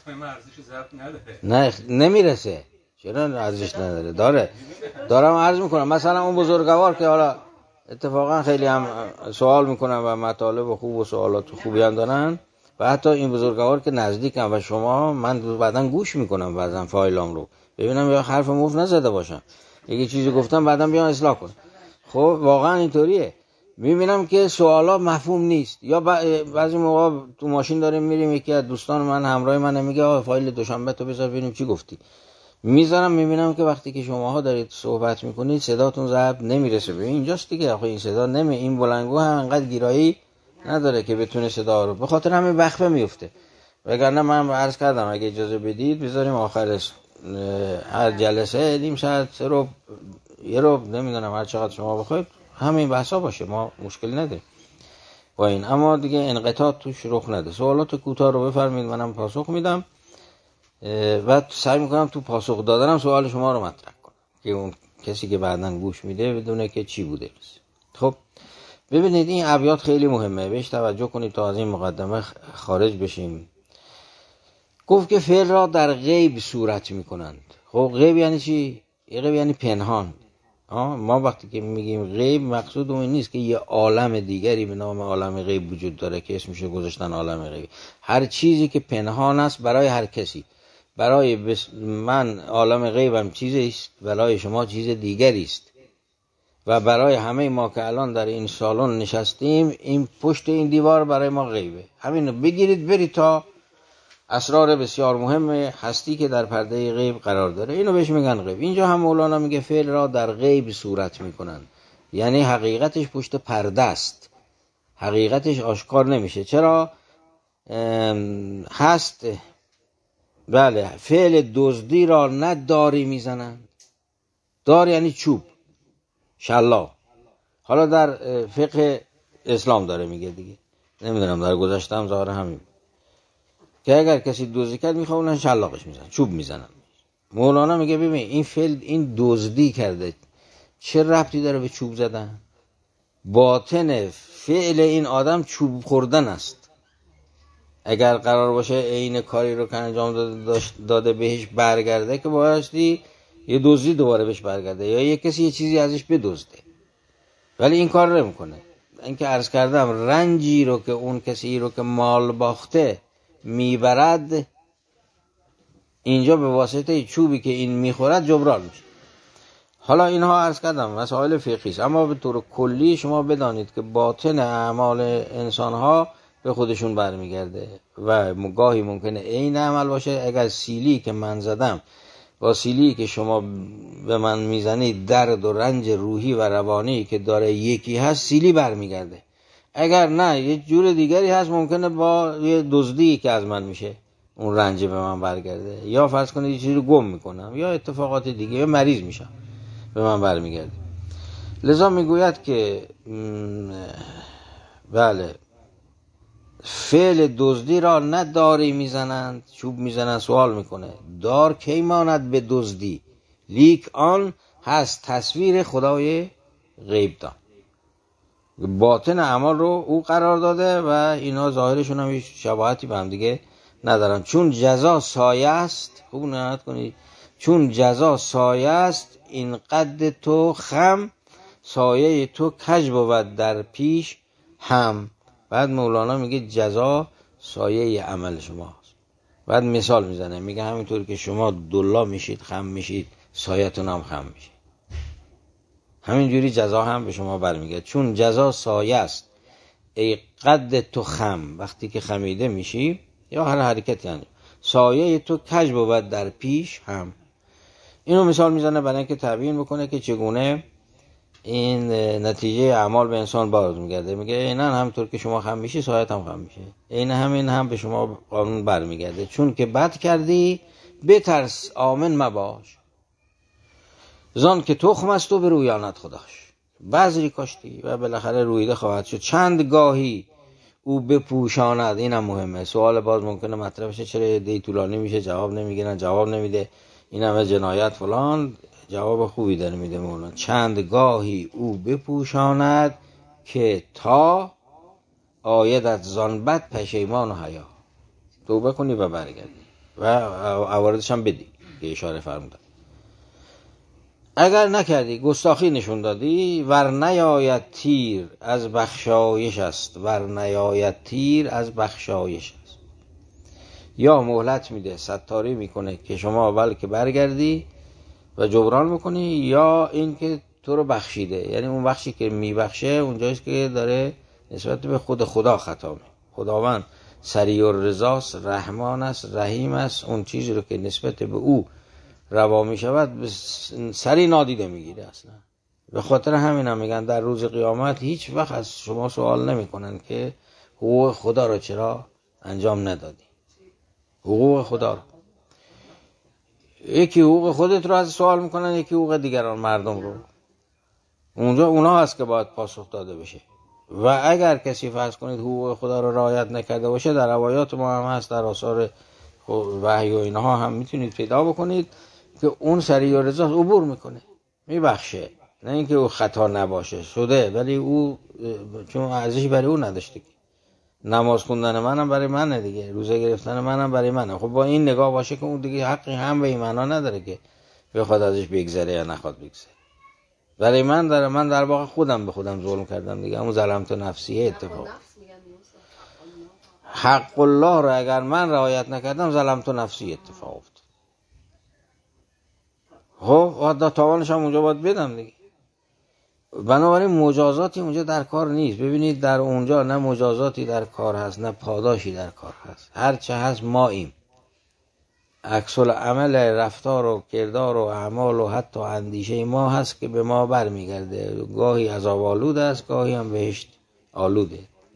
نه نمیرسه. چرا ارزش نداره؟ دارم عرض میکنم. مثلا اون بزرگوار که حالا اتفاقا خیلی هم سوال میکنن و مطالب خوب و سوالات خوبی هم دارن و حتی این بزرگوار که نزدیکم و شما من بعداً گوش میکنم بعضا فایلام رو ببینم یا حرف مفت نزده باشم، یه چیزی گفتم بعداً بیام اصلاح کنم. خب واقعا اینطوریه. میبینم که سوالا مفهوم نیست یا بعضی موقع تو ماشین داریم میریم یکی از دوستان من همراه من میگه آقا فایل دوشنبه تو بذار ببینیم چی گفتی. میذارم میبینم که وقتی که شماها دارید صحبت میکنید صداتون ضبط نمیرسه. ببین اینجاست دیگه. آخه این صدا این بلنگو هم انقدر گیرایی نداره که بتونه صدا رو، به خاطر همین وقفه میفته. وگرنه من عرض کردم اگه اجازه بدید بذاریم آخر هر جلسه نیم ساعت رو یه رو نمیدونم هر چقدر شما بخواید همین بحثا باشه، ما مشکلی نداریم با این. اما دیگه انقطاع توش رخ نده. سوالات کوتاه رو بفرمایید منم پاسخ میدم و سعی میکنم تو پاسخ دادنم سوال شما رو مطرح کنم که اون کسی که بعداً گوش میده بدونه که چی بوده. خب ببینید این ابیات خیلی مهمه، بهش توجه کنید تا از این مقدمه خارج بشیم. گفت که فعل را در غیب صورت میکنند. خب غیب یعنی چی؟ غیب یعنی پنهان. ما وقتی که میگیم غیب مقصود اون نیست که یه عالم دیگری به نام عالم غیب وجود داره که اسمش گذاشتن عالم غیب. هر چیزی که پنهان است برای هر کسی، برای من عالم غیبم چیزی است، برای شما چیز دیگری است و برای همه ما که الان در این سالن نشستیم این پشت این دیوار برای ما غیبه. همین بگیرید برید تا اسرار بسیار مهم هستی که در پرده غیب قرار داره اینو بهش میگن غیب. اینجا هم مولانا میگه فعل را در غیب صورت میکنن، یعنی حقیقتش پشت پرده است. حقیقتش آشکار نمیشه. چرا؟ هست بله فعل دزدی را نه داری میزنند. دار یعنی چوب، شلاق. حالا در فقه اسلام داره میگه دیگه، نمیدونم در گذشته هم ظاهر همین که اگر کسی دزدی کرد میخوان شلاقش میزنن، چوب میزنن. مولانا میگه ببین این فعل، این دزدی کرده، چه ربطی داره به چوب زدن؟ باطن فعل این آدم چوب خوردن است. اگر قرار باشه این کاری رو که انجام داده بهش برگرده که بایستی یه دزدی دوباره بهش برگرده یا یه کسی یه چیزی ازش بدزده، ولی این کار نمیکنه. اینکه عرض کردم رنجی رو که اون کسی رو که مال باخته میبرد، اینجا به واسطه چوبی که این میخورد جبران میشه. حالا اینها عرض کردم مسائل فقهی است، اما به طور کلی شما بدانید که باطن اعمال انسانها به خودشون برمیگرده و گاهی ممکنه عین عمل باشه. اگر سیلی که من زدم با سیلی که شما به من میزنید درد و رنج روحی و روانی که داره یکی هست، سیلی برمیگرده. اگر نه یه جور دیگری هست، ممکنه با یه دزدی که از من میشه اون رنج به من برگرده، یا فرض کنید یه چیزی رو گم میکنم یا اتفاقات دیگه، یا مریض میشم به من برمیگرده. لذا میگوید که بله فعل دزدی را نه داری میزنند، چوب میزنند. سوال میکنه دار کی ماند به دزدی، لیک آن هست تصویر خدای غیب دان. باطن اعمال رو او قرار داده و اینا ظاهرشون هم شباهتی به هم دیگه ندارن. چون جزا سایه است، خوب نهایت کنید، چون جزا سایه است این قد تو خم، سایه تو کج بود در پیش هم. بعد مولانا میگه جزا سایه عمل شماست. بعد مثال میزنه، میگه همینطور که شما دلا میشید، خم میشید، سایتون هم خم میشه، همینجوری جزا هم به شما برمیگه. چون جزا سایه است ای قد تو خم، وقتی که خمیده میشی یا هر حرکتی یعنی سایه تو کج بود در پیش هم. اینو مثال میزنه برای اینکه تبیین بکنه که چگونه این نتیجه اعمال به انسان باز میگرده. میگه اینا همونطور که شما خم میشی سایت هم خم میشه، این همین هم به شما قانون برمیگرده. چون که بد کردی بترس آمن مباش، زان که تخم است و به رویانت خداش. بذری کاشتی و بالاخره رویده خواهد شد. چند گاهی او بپوشاند، اینم مهمه. سوال باز ممکنه مطرح بشه چرا دی طولانی میشه جواب نمیگیرن، جواب نمیده، این همه جنایت فلان. جواب خوبی داره میده مولانا. چند گاهی او بپوشاند که تا آیدت زان بد پشیمان و حیا. توبه کنی و برگردی و عوارضش هم بدی که اشاره فرمودن. اگر نکردی گستاخی نشون دادی، ور نیاید تیر از بخشایش است، ور نیاید تیر از بخشایش است. یا مهلت میده، ستاری میکنه که شما بلکه برگردی و جبران میکنی، یا این که تو رو بخشیده، یعنی اون بخشی که میبخشه اونجاییست که داره نسبت به خود خدا خطا میکنه. خداوند سریع الرضاست، رحمان است، رحیم است. اون چیزی رو که نسبت به او روا میشود سری نادیده میگیره اصلا. به خاطر همین هم میگن در روز قیامت هیچ وقت از شما سوال نمیکنن که حقوق خدا رو چرا انجام ندادی. حقوق خدا رو، یکی حقوق خودت رو از سوال میکنن، یکی حقوق دیگران مردم رو. اونجا اونا هست که باید پاسخ داده بشه. و اگر کسی فرض کنید حقوق خدا رو رعایت نکرده باشه، در روایات ما هم هست، در آثار وحی و اینها هم میتونید پیدا بکنید که اون سریع و رضا عبور میکنه، میبخشه. نه اینکه او خطا نباشه، شده، ولی او چون ارزشی برای او نداشته. نماز خوندن منم برای منه دیگه، روزه گرفتن منم برای منه. خب با این نگاه باشه که اون دیگه حقی هم به این معنا نداره که بخواد ازش بگذره یا نخواد بگذره. برای من در واقع خودم به خودم ظلم کردم دیگه، همون ظلمت نفسیه اتفاق. حق الله رو اگر من رعایت نکردم ظلمت نفسی اتفاق افتاد. خب تاوانش هم اونجا باید بدم دیگه. بنابراین مجازاتی اونجا در کار نیست. ببینید در اونجا نه مجازاتی در کار هست نه پاداشی در کار هست. هر چه هست ماییم. عکس العمل رفتار و کردار و اعمال و حتی اندیشه ما هست که به ما برمیگرده. گاهی عذاب آلود است، گاهی هم بهشت آلوده.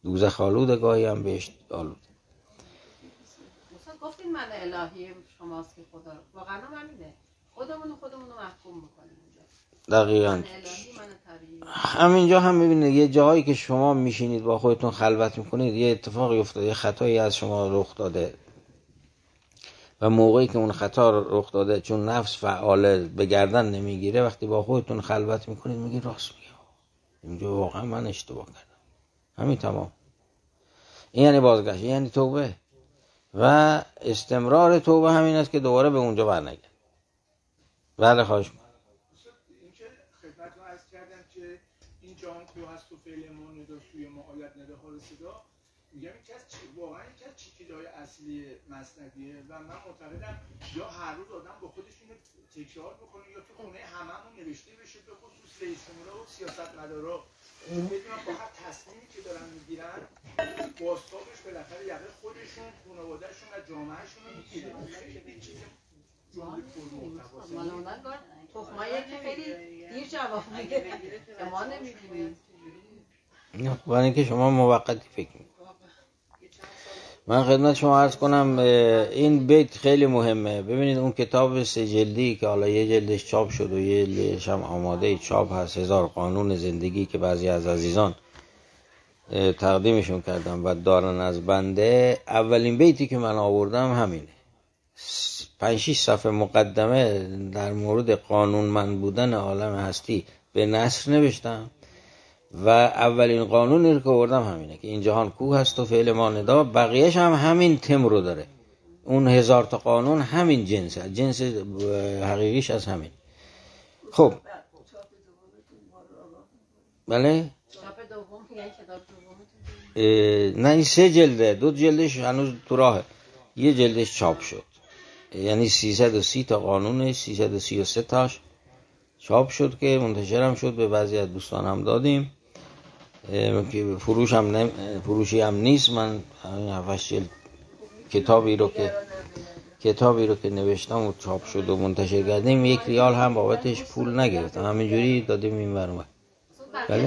دوزخ آلوده، گاهی هم بهشت آلوده. مثلا گفتین من الهی شماست که خدا رو، واقعا همینه، خودمونو محکوم میکنیم اونجا. دقیقاً. من الهی، من طبیعی. همینجا هم میبینید یه جایی که شما میشینید با خودتون خلوت میکنید، یه اتفاقی افتاده، یه خطایی از شما رخ داده و موقعی که اون خطا رخ داده چون نفس فعاله به گردن نمیگیره، وقتی با خودتون خلوت میکنید میگی راست میگم، اینجا واقعا من اشتباه کردم. همین تمام. این یعنی بازگشت، یعنی توبه. و استمرار توبه همین است که دوباره به اونجا برنگرد. بله خواهش می‌کنم. این که خدمت رو عرض کردم که این جهان کو هست و فعل ما ندا سوی ما آید ندا حال صدا، میگم این که واقعا این که چیزهای اصلی مثنویه و من معتقدم یا هر روز آدم با خودش اینو تکرار بکنه یا تو خونه هممون نوشته بشه، به خصوص رئیس جمهورها و سیاستمدارا بدونن با هر تصمیمی که دارن میگیرن بازتابش بالاخره یقه خودشون، خانواده‌شون و جامعهشون رو میگیره. خیلی چیز جمله پرمحتواست. مال اونا تخمایی که خیلی دیر جواب میده که ما نمیدونیم. نه برای اینکه شما موقتی فکر میکنید. من خدمت شما عرض کنم این بیت خیلی مهمه. ببینید اون کتاب 3 جلدی که حالا یه جلدش چاپ شد و یه جلدش هم آماده چاپ هست، 1000 قانون زندگی، که بعضی از عزیزان تقدیمشون کردم و دارن از بنده، اولین بیتی که من آوردم همینه. 5-6 صفحه مقدمه در مورد قانونمند بودن عالم هستی به نثر نوشتم و اولین قانونی که آوردم همینه که این جهان کو هست و فعل ما ندا. بقیهش هم همین تم رو داره. اون 1000 تا قانون همین جنسه، جنس حقیقیش از همین. خب بله نه این 3 جلده، 2 جلدش هنوز تو راهه، یه جلدش چاپ شد، یعنی 330 تا قانون، 333 تاش چاپ شد که منتشرم شد، به بعضی از دوستان هم دادیم که فروشی هم نیست. من همین 7-8 جلد کتابی رو که نوشتم و چاپ شد و منتشر کردیم 1 ریال هم بابتش پول نگرفتم، همینجوری دادیم این ور. بله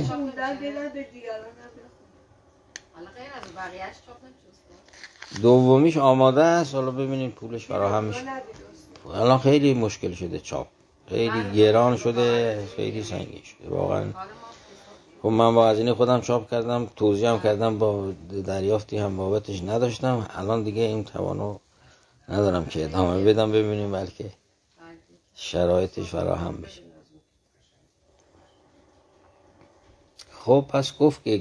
دومیش آماده است، حالا ببینیم پولش فراهم میشه. الان خیلی مشکل شده چاپ، خیلی گران شده، خیلی سنگین شده واقعا. خب من با هزینه خودم چاپ کردم، توزیع هم کردم، با دریافتی هم بابتش نداشتم. الان دیگه این توانو ندارم که ادامه بدم، ببینیم بلکه شرایطش فراهم بشه. خب پس گفت که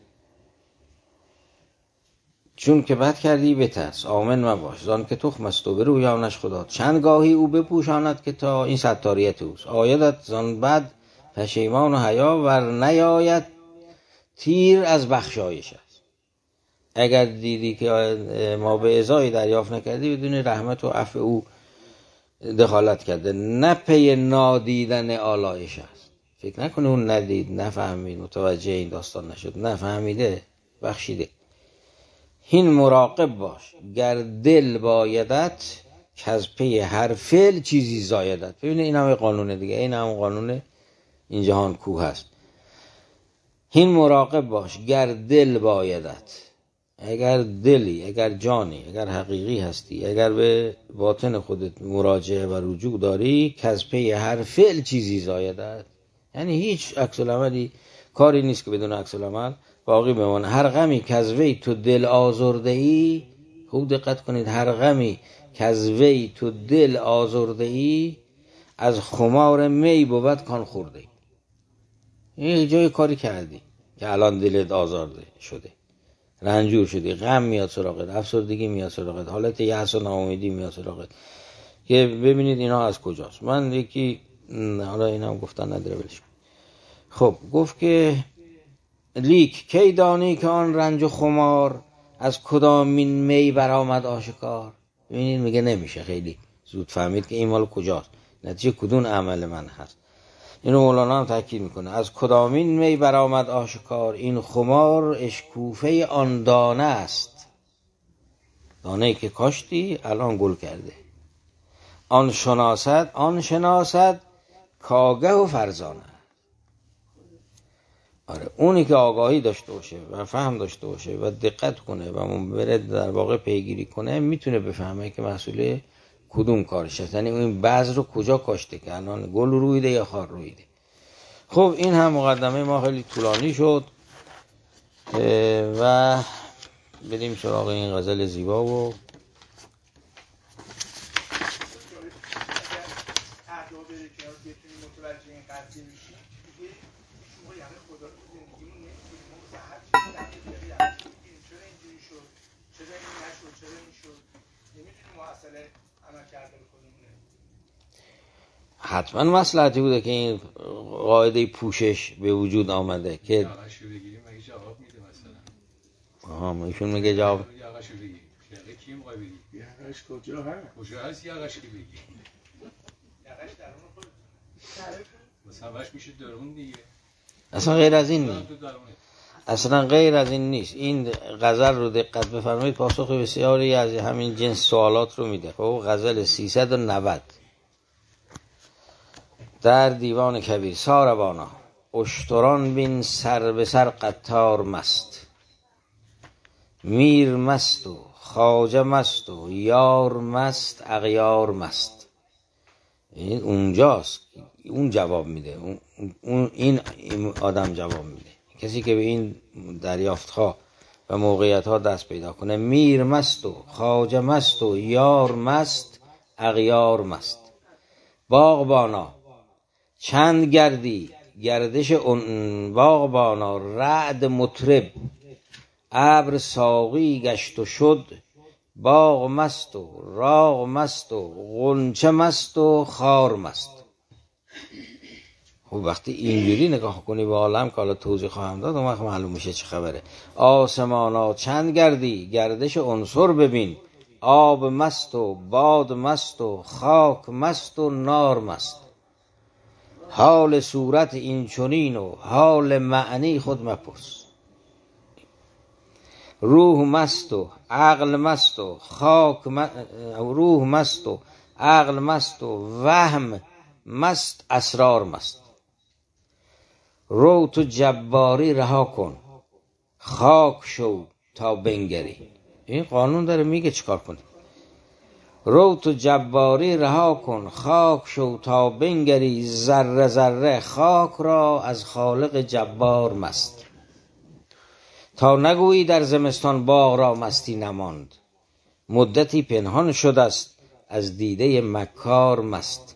چون که بد کردی بترس، آمن مباش، زان که تخم است و برویانش خدا، چند گاهی او بپوشاند که تا این ستاریت اوست، آیدت زان بد پشیمان و حیا، ور نیاید تیر از بخشایش است. اگر دیدی که ما به ازای دریافت نکردی، بدون رحمت و عفو او دخالت کرده، نه پی نادیدن آلایش است. فکر نکنه اون ندید، نفهمید، متوجه این داستان نشد، نفهمیده، بخشیده. هین مراقب باش گر دل بایدت، که از پی هر فعل چیزی زایدت. ببینید این همه قانونه دیگه، این همه قانون این جهان کو هست. هین مراقب باش گر دل بایدت، اگر دلی، اگر جانی، اگر حقیقی هستی، اگر به باطن خودت مراجعه و رجوع داری، که از پی هر فعل چیزی زایدت، یعنی هیچ عکس العملی کاری نیست که بدون عکس العمل باقی بمانه. هر غمی که از وی تو دل آزرده ای، خوب دقت کنید، هر غمی که از وی تو دل آزرده ای، از خمار می بود کان خورده ای. این جای کاری کردی که الان دلت آزرده شده، رنجور شدی، غم میاد سراغت، افسردگی میاد سراغت، حالت یأس و ناامیدی میاد سراغت، که ببینید اینا از کجاست. من یکی حالا اینا هم گفتن نداره بلش. خب گفت که لیک کی دانی که آن رنج و خمار، از کدامین می برآمد آشکار. ببینید میگه نمیشه خیلی زود فهمید که این مال کجاست، نتیجه کدوم عمل من هست. اینو مولانا هم تاکید میکنه، از کدامین می برآمد آشکار، این خمار اشکوفه آن دانه است. دانه‌ای که کاشتی الان گل کرده. آن شناسد کاگه و فرزانه. آره، اونی که آگاهی داشته باشه و فهم داشته باشه و دقت کنه و بره در واقع پیگیری کنه، میتونه بفهمه که مسئله کدوم کارش هست، یعنی این بذر رو کجا کاشته که الان گل رویده یا خار رویده. خب این هم مقدمه ما خیلی طولانی شد و بریم سراغ این غزل زیبا و حتما مصلحتی بوده که این قاعده پوشش به وجود آمده که یقه‌شو بگیریم مگه جواب میده مثلا؟ ایشون میگه جواب یقه‌شو بگیریم. یقه کی میخوای بگی؟ یقه‌اش کجا هست؟ کجا هست یقه‌ش کی بگی؟ یقه‌اش درون خودت. مثلا باش میشه درون دیگه. اصلا غیر از این نیست. اصلا غیر از این نیست. این غزل رو دقت بفرمایید پاسخ بسیاری از همین جنس سوالات رو میده. خب غزل 390 در دیوان کبیر: ساربانا اشتران بین سر به سر قطار مست، میر مست و خواجه مست و یار مست اغیار مست. این اونجاست، اون جواب میده، این آدم جواب میده. کسی که به این دریافت‌ها و موقعیت‌ها دست پیدا کنه: میر مست و خواجه مست و یار مست اغیار مست. باغبانا چند گردی گردش باغبانا رعد مطرب، ابر ساقی گشت و شد باغ مست و راغ مست و غنچه مست و خار مست. خب وقتی اینجوری نگاه کنی به عالم که حالا توضیح خواهم داد، اون وقت معلوم میشه چه خبره. آسمانا چند گردی گردش عنصر ببین، آب مست و باد مست و خاک مست و نار مست. حال صورت این چنین و حال معنی خود مپرس، روح مست و عقل مست و روح مست و عقل مست و وهم مست اسرار مست. رو تو جباری رها کن خاک شو تا بنگری. این قانون داره میگه چیکار کنی. رو تو جباری رها کن خاک شو تا بنگری، ذره ذره خاک را از خالق جبار مست. تا نگویی در زمستان باغ را مستی نماند، مدتی پنهان شده است از دیده مکار مست.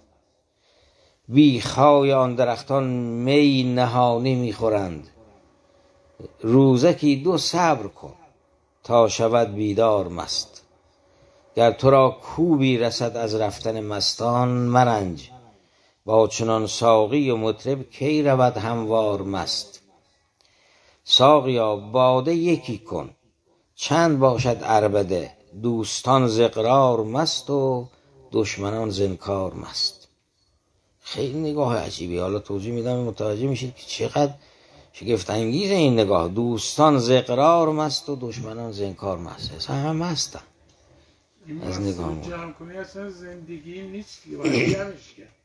بیخای آن درختان می نهانی میخورند، روزکی دو صبر کن تا شود بیدار مست. گر تو را کوبی رسد از رفتن مستان مرنج، با چنان ساقی و مطرب کی رود هموار مست. ساقیا باده یکی کن چند باشد عربده، دوستان ز اقرار مست و دشمنان ز انکار مست. خیلی نگاه عجیبی، حالا توضیح میدم متوجه میشید که چقدر شگفت انگیز این نگاه. دوستان ز اقرار مست و دشمنان ز انکار مست. اصلا همه مستن. از نگاه جمع کنی اصلا زندگی نیست که باید جمعش کرد.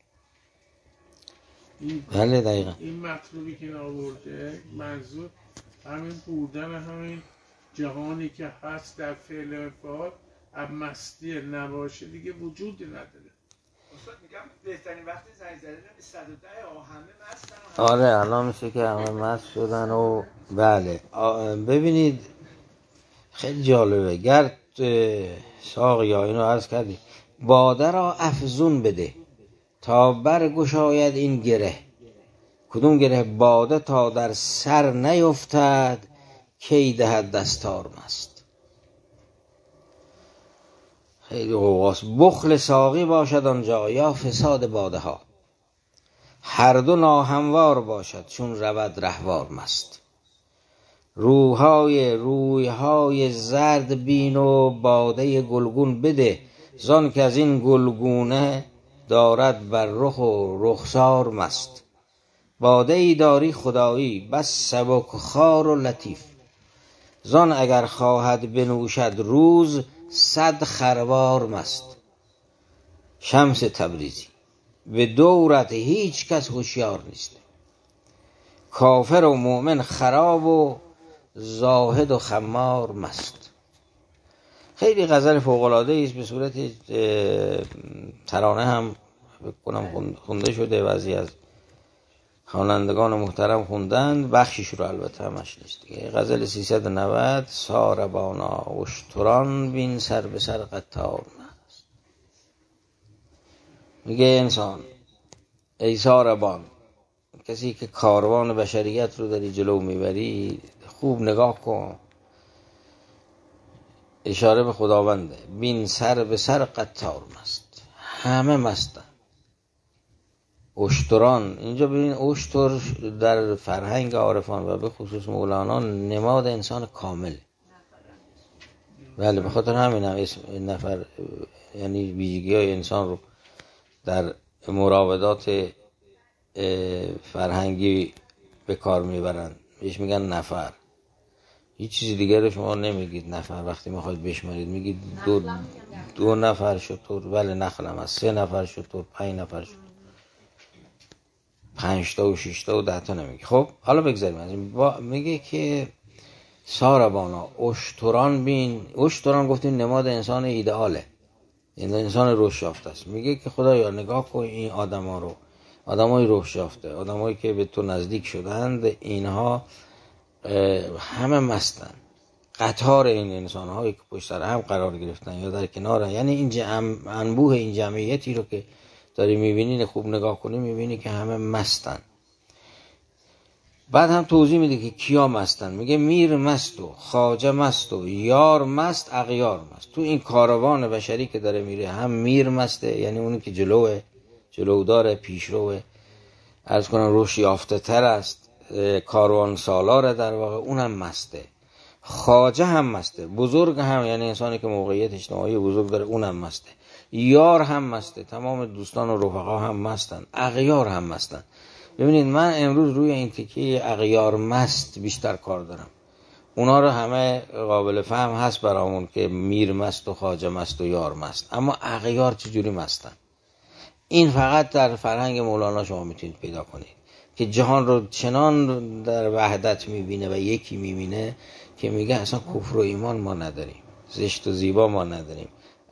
بله دقیقا این مطلوبی که آورده منظور همین بودن همین جهانی که هست در فعل و فعال، اب مستی نباشه دیگه وجود نداره. استاد میگم بهترین وقتی زنگ زدن به 110 همه مستن. آره الان میشه که همه مست شدن و بله. ببینید خیلی جالبه. گرد ساقیا اینو عرض کردی باده را افزون بده تا برگشاید این گره. کدوم گره؟ باده تا در سر نیفتد کی دهد دستار مست. خیلی قواس. بخل ساقی باشد آنجا یا فساد باده ها، هر دو ناهموار باشد چون رود رهوار مست. رویهای زرد بین و باده گلگون بده، زان که از این گلگونه دارد بر رخ و رخسار مست. باده ای داری خدایی بس سبک خوار و لطیف، زان اگر خواهد بنوشد روز 100 خروار مست. شمس تبریزی: به دورت هیچ کس هوشیار نیست، کافر و مؤمن خراب و زاهد و خمار مست. خیلی غزل فوق‌العاده است، به صورت ترانه هم بکنم خونده شده، بعضی از خوانندگان محترم خوندند، بخشیش رو البته همش نیست دیگه. غزل 390 ساربانا اشتران بین سر به سر قطار مست. میگه انسان ای ساربان، کسی که کاروان بشریت رو داری جلو میبری، خوب نگاه کن، اشاره به خداونده، بین سر به سر قطار مست، همه مستن. اشتران، اینجا ببین اشتر در فرهنگ عارفان و به خصوص مولانا نماد انسان کامل. بله، به خاطر همین هم اسم نفر یعنی ویژگی های انسان رو در مراودات فرهنگی به کار میبرن، بهش میگن نفر. هیچ چیز دیگه رو شما نمیگید نفر. وقتی میخواید بشمارید میگید دو نفر شتر، بله نخلم از 3 نفر شتر، 5 نفر شتر، 5 تا و 6 تا و 10 تا نمیگه. خب حالا بگذاریم از این. میگه که ساربانا اشتران بین. اشتران گفتیم نماد انسان ایدئاله، این انسان روش یافته است. میگه که خدایا نگاه کن این آدما رو، آدمای روش یافته، آدمایی که به تو نزدیک شدند، اینها همه مستن. قطار این انسان هایی که پشت سر هم قرار گرفتن یا در کنار، یعنی این انبوه این جمعیتی رو که داری میبینی، خوب نگاه کنی میبینی که همه مستن. بعد هم توضیح میده که کیا مستن. میگه میر مست و خواجه مست و یار مست اغیار مست. تو این کاروان بشری که داره میره، هم میر مسته، یعنی اونی که جلودار پیشروه، عرض کنم روش یافته تر است، کاروان سالاره در واقع، اونم مسته. خواجه هم مسته، بزرگ هم، یعنی انسانی که موقعیت اجتماعی بزرگ داره، اونم مسته. یار هم مسته، تمام دوستان و رفقا هم مستن. اغیار هم مستن. ببینید من امروز روی این تیکه اغیار مست بیشتر کار دارم. اونا رو همه قابل فهم هست برامون که میر مست و خواجه مست و یار مست، اما اغیار چجوری مستن؟ این فقط در فرهنگ مولانا شما میتونید پیدا کنید که جهان رو چنان در وحدت میبینه و یکی میبینه که میگه اصلا کفر و ایمان ما نداریم، زشت و زیبا ما نداریم،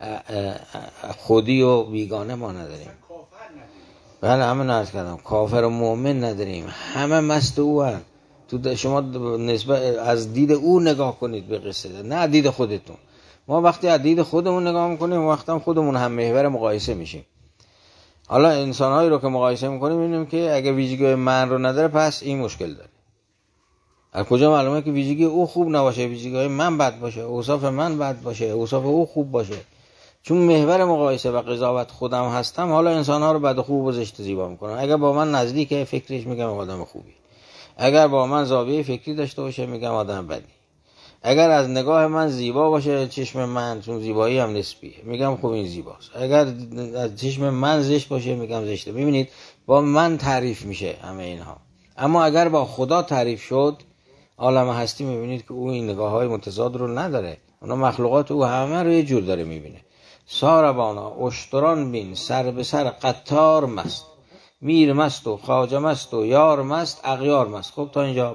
خودی و بیگانه ما نداریم. بله همه نرز کردم، کافر و مؤمن نداریم، همه مست او هست. تو شما نسبت از دید او نگاه کنید به قصه، نه دید خودتون. ما وقتی از دید خودمون نگاه میکنیم وقتی هم خودمون هم محور مقایسه میشیم. حالا انسانهایی رو که مقایسه میکنیم میبینیم که اگه ویژگی من رو نداره پس این مشکل داره. از کجا معلومه که ویژگی او خوب نباشه، ویژگی من بد باشه، اوصاف من بد باشه، اوصاف او خوب باشه؟ چون محور مقایسه و قضاوت خودم هستم، حالا انسانها رو بد و خوب و زشت و زیبا میکنم. اگر با من نزدیکه فکرش میگم آدم خوبی، اگر با من زاویه فکری داشته باشه میگم آدم بدی، اگر از نگاه من زیبا باشه چشم من، چون زیبایی هم نسبیه، میگم خوب این زیباست، اگر از چشم من زشت باشه میگم زشته. ببینید با من تعریف میشه همه اینها. اما اگر با خدا تعریف شد، عالم هستی، میبینید که او این نگاه های متضاد رو نداره. اونا مخلوقات او همه رو یه جور داره میبینه. ساربانا اشتران بین سر به سر قطار مست، میر مست و خواجه مست و یار مست اغیار مست. خب تا اینجا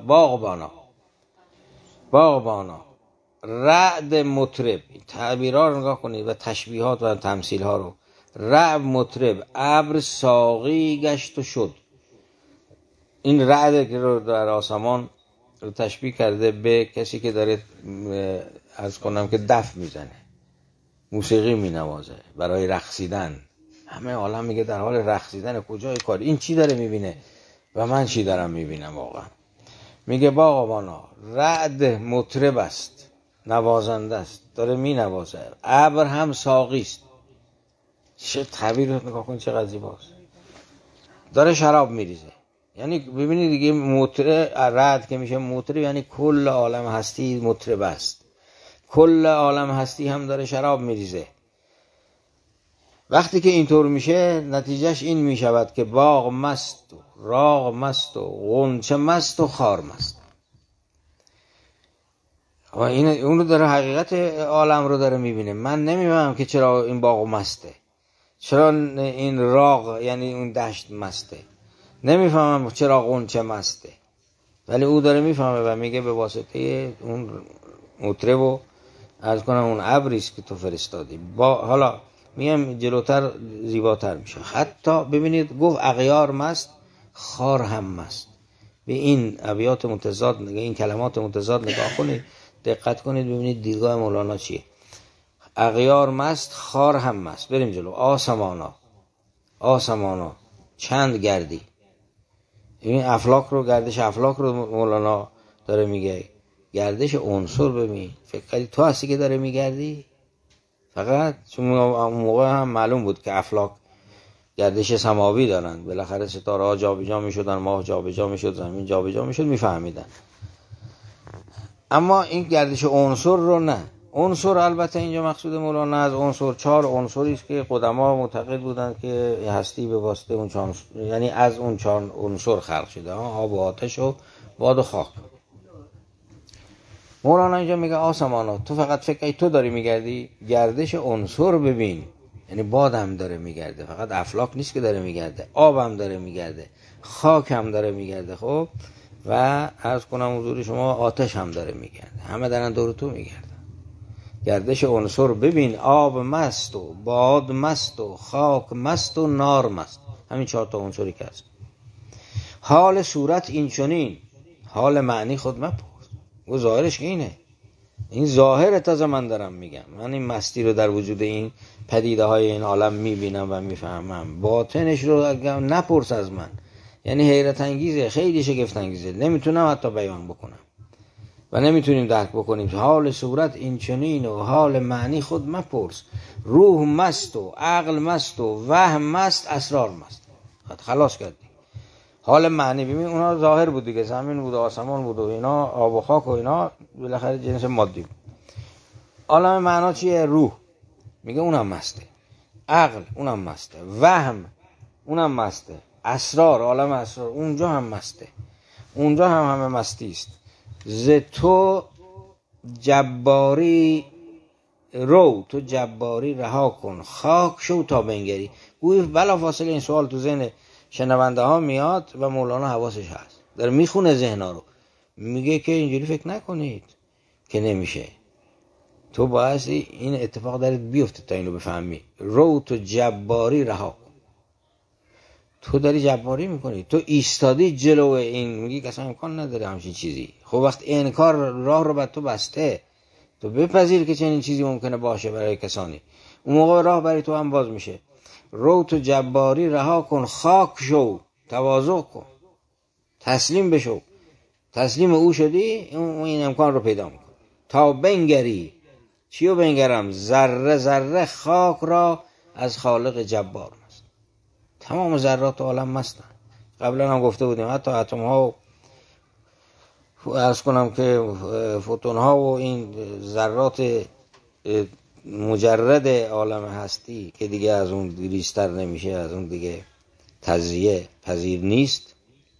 باغبانا رعد مطرب، تعبیرها رو نگاه کنید و تشبیهات و تمثیل ها رو. رعد مطرب، ابر ساقی گشت و شد. این رعد که رو در آسمان رو تشبیه کرده به کسی که داره عرض کنم که دف میزنه، موسیقی مینوازه برای رقصیدن. همه عالم میگه در حال رقصیدن، کجای کار؟ این چی داره میبینه و من چی دارم میبینم واقعا؟ میگه باغبانا رعد مطرب است، نوازنده است، داره مینوازه. ابر هم ساقی است. چه تعبیر رو نگاه کن چقدر زیباست. داره شراب میریزه. یعنی ببینید دیگه مطرب، رعد که میشه مطرب یعنی کل عالم هستی مطرب است. کل عالم هستی هم داره شراب میریزه. وقتی که اینطور میشه نتیجهش این میشود که باغ مست و راغ مست و غنچه مست و خار مست. و این اون رو داره، حقیقت عالم رو داره میبینه. من نمیفهمم که چرا این باغ مسته، چرا این راغ یعنی اون دشت مسته، نمیفهمم چرا غنچه مسته. ولی او داره میفهمه و میگه به واسطه اون مطرب و عرض کنم اون ابریست که تو فرستادی. حالا میگم جلوتر زیباتر میشه. حتی ببینید گفت اغیار مست خار هم مست. به این ابیات متضاد، این کلمات متضاد نگاه کنید، دقت کنید ببینید دیدگاه مولانا چیه. اغیار مست خار هم مست. بریم جلو. آسمانا چند گردی. این افلاک رو، گردش افلاک رو مولانا داره میگه. گردش عنصر ببین، فکر کنی تو هستی که داره میگردی؟ فقط چون اون موقع هم معلوم بود که افلاک گردش سماوی دارن، بالاخره ستاره ها جابجا میشدن، ماه جابجا میشد، زمین جابجا میشد، میفهمیدن. اما این گردش عنصر رو نه. عنصر البته اینجا مقصود مولانا از عنصر 4 عنصری است که قدما معتقد بودند که هستی به واسطه اون 4 یعنی از اون 4 عنصر خلق شده، آب و آتش و باد و خاک. مولانا اینجا میگه آسمانا تو فقط فکر تو داری میگردی، گردش عنصر ببین. یعنی باد هم داره میگرده، فقط افلاک نیست که داره میگرده، آب هم داره میگرده، خاک هم داره میگرده. خب و عرض کنم حضور شما آتش هم داره میگرده، همه دارن دور تو میگردن. گردش عنصر ببین، آب مست و باد مست و خاک مست و نار مست. همین 4 تا عنصری که هست. حال صورت این چنین، حال معنی خود مپرس. و ظاهرش که اینه، این ظاهر تازه من دارم میگم، من این مستی رو در وجود این پدیده های این عالم میبینم و میفهمم. باطنش رو نپرس از من. یعنی حیرت انگیزه، خیلی شگفت انگیزه، نمیتونم حتی بیان بکنم و نمیتونیم درک بکنیم. حال صورت این چنین و حال معنی خود مپرس. روح مست و عقل مست و وهم مست، اسرار مست. خلاص کردی. حال معنی ببین، اونا ظاهر بود دیگه، زمین بود و آسمان بود و اینا، آب و خاک و اینا، بالاخره جنس مادی بود. عالم معنا چیه؟ روح میگه اونم مسته، عقل اونم مسته، وهم اونم مسته، اسرار، عالم اسرار اونجا هم مسته، اونجا هم همه مستی است. ز تو جباری رو، تو جباری رها کن، خاک شو تا بنگری. گویی بلا فاصله این سوال تو ذهن شنونده ها میاد و مولانا حواسش هست، داره میخونه ذهنها رو، میگه که اینجوری فکر نکنید که نمیشه، تو باعثی این اتفاق دارید بیفته تا اینو بفهمی. رو تو جباری رها کن. تو داری جباری میکنی، تو ایستادی جلو این، میگی که اصلا امکان نداره همچین چیزی. خب وقت انکار راه رو بر تو بسته، تو بپذیر که چنین چیزی ممکنه باشه برای کسانی، اون موقع راه برای تو هم باز میشه. رو تو جباری رها کن، خاک شو، تواضع کن، تسلیم بشو. تسلیم او شدی، این امکان رو پیدا میکن. تا بنگری، چیو بنگرم؟ ذره ذره خاک را از خالق جبار مست. تمام ذرات عالم مستن. قبلا هم گفته بودیم حتی اتم ها و عرض کنم که فوتون ها و این ذرات مجرد عالم هستی که دیگه از اون ریزتر نمیشه، از اون دیگه تجزیه پذیر نیست.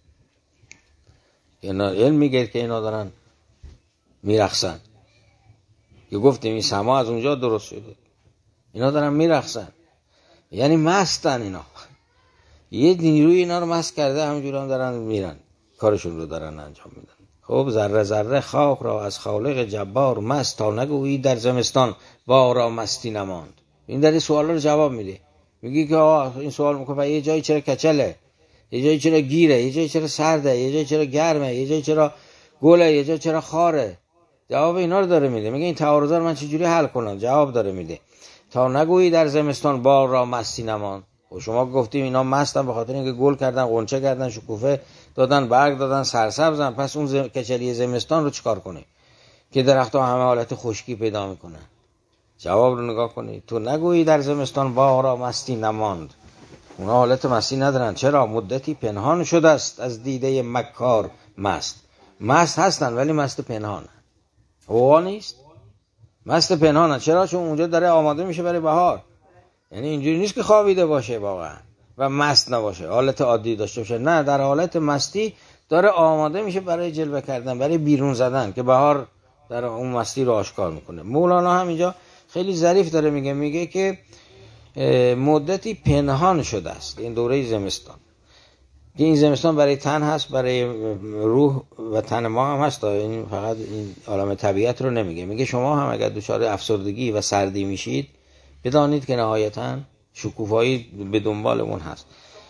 اینا علم میگه که اینا دارن میرقصن، که گفتیم این سما از اونجا درست شده، اینا دارن میرقصن، یعنی مستن. اینا یه نیروی اینا رو مست کرده، همجور هم دارن میرن، کارشون رو دارن انجام میدن. خب ذره ذره خاک را از خالق جبار مست، تا نگویی در زمستان بارا مستی نماند. این در این سوال رو جواب میده، میگی که این سوال میکنه یه جایی چرا کچله، یه جایی چرا گیره، یه جایی چرا سرده، یه جایی چرا گرمه، یه جایی چرا گله، یه جایی چرا خاره. جواب اینا رو داره میده. میگه این تعارضا رو من چجوری حل کنم؟ جواب داره میده. تا نگویی در زمستان بارا مستی نماند. و شما گفتیم اینا مستن به خاطر اینکه گل کردن، غنچه کردن، شکوفه دادن، برگ دادن، سرسبزن. پس اون کچلی زمستان رو چیکار کنی که درخت‌ها همه حالت خشکی پیدا میکنن؟ جواب رو نگاه کنید. تو نگویی در زمستان بارا مستی نماند. اونا حالت مستی ندارن. چرا؟ مدتی پنهان شده است از دیده مکار مست. مست هستن ولی مست پنهانن. هوا نیست، مست پنهانن. چرا؟ چون اونجا داره آماده میشه برای بهار. یعنی اینجوری نیست که خوابیده باشه واقعا و مست نباشه، حالت عادی داشته باشه. نه، در حالت مستی داره آماده میشه برای جلوه کردن، برای بیرون زدن، که بهار در اون مستی رو آشکار میکنه. مولانا هم اینجا خیلی ظریف داره میگه که مدتی پنهان شده است این دوره زمستان. که این زمستان برای تن هست، برای روح و تن ما هم هست. این فقط این عالم طبیعت رو نمیگه. میگه شما هم اگر دچار افسردگی و سردی میشید بدانید که نهایتاً شکوفایی به دنبال اون هست.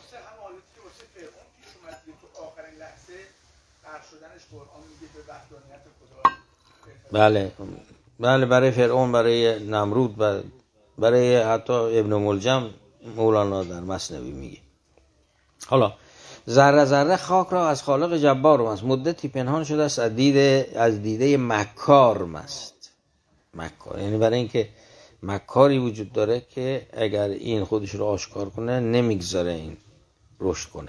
بله بله، برای فرعون، برای نمرود و برای حتی ابن ملجم مولانا در مثنوی میگه. حالا ذره ذره خاک را از خالق جبار مست، مدتی پنهان شده است از دیده مکار مست. مکار یعنی برای اینکه مکاری وجود داره که اگر این خودش رو آشکار کنه نمیگذاره این رشد کنه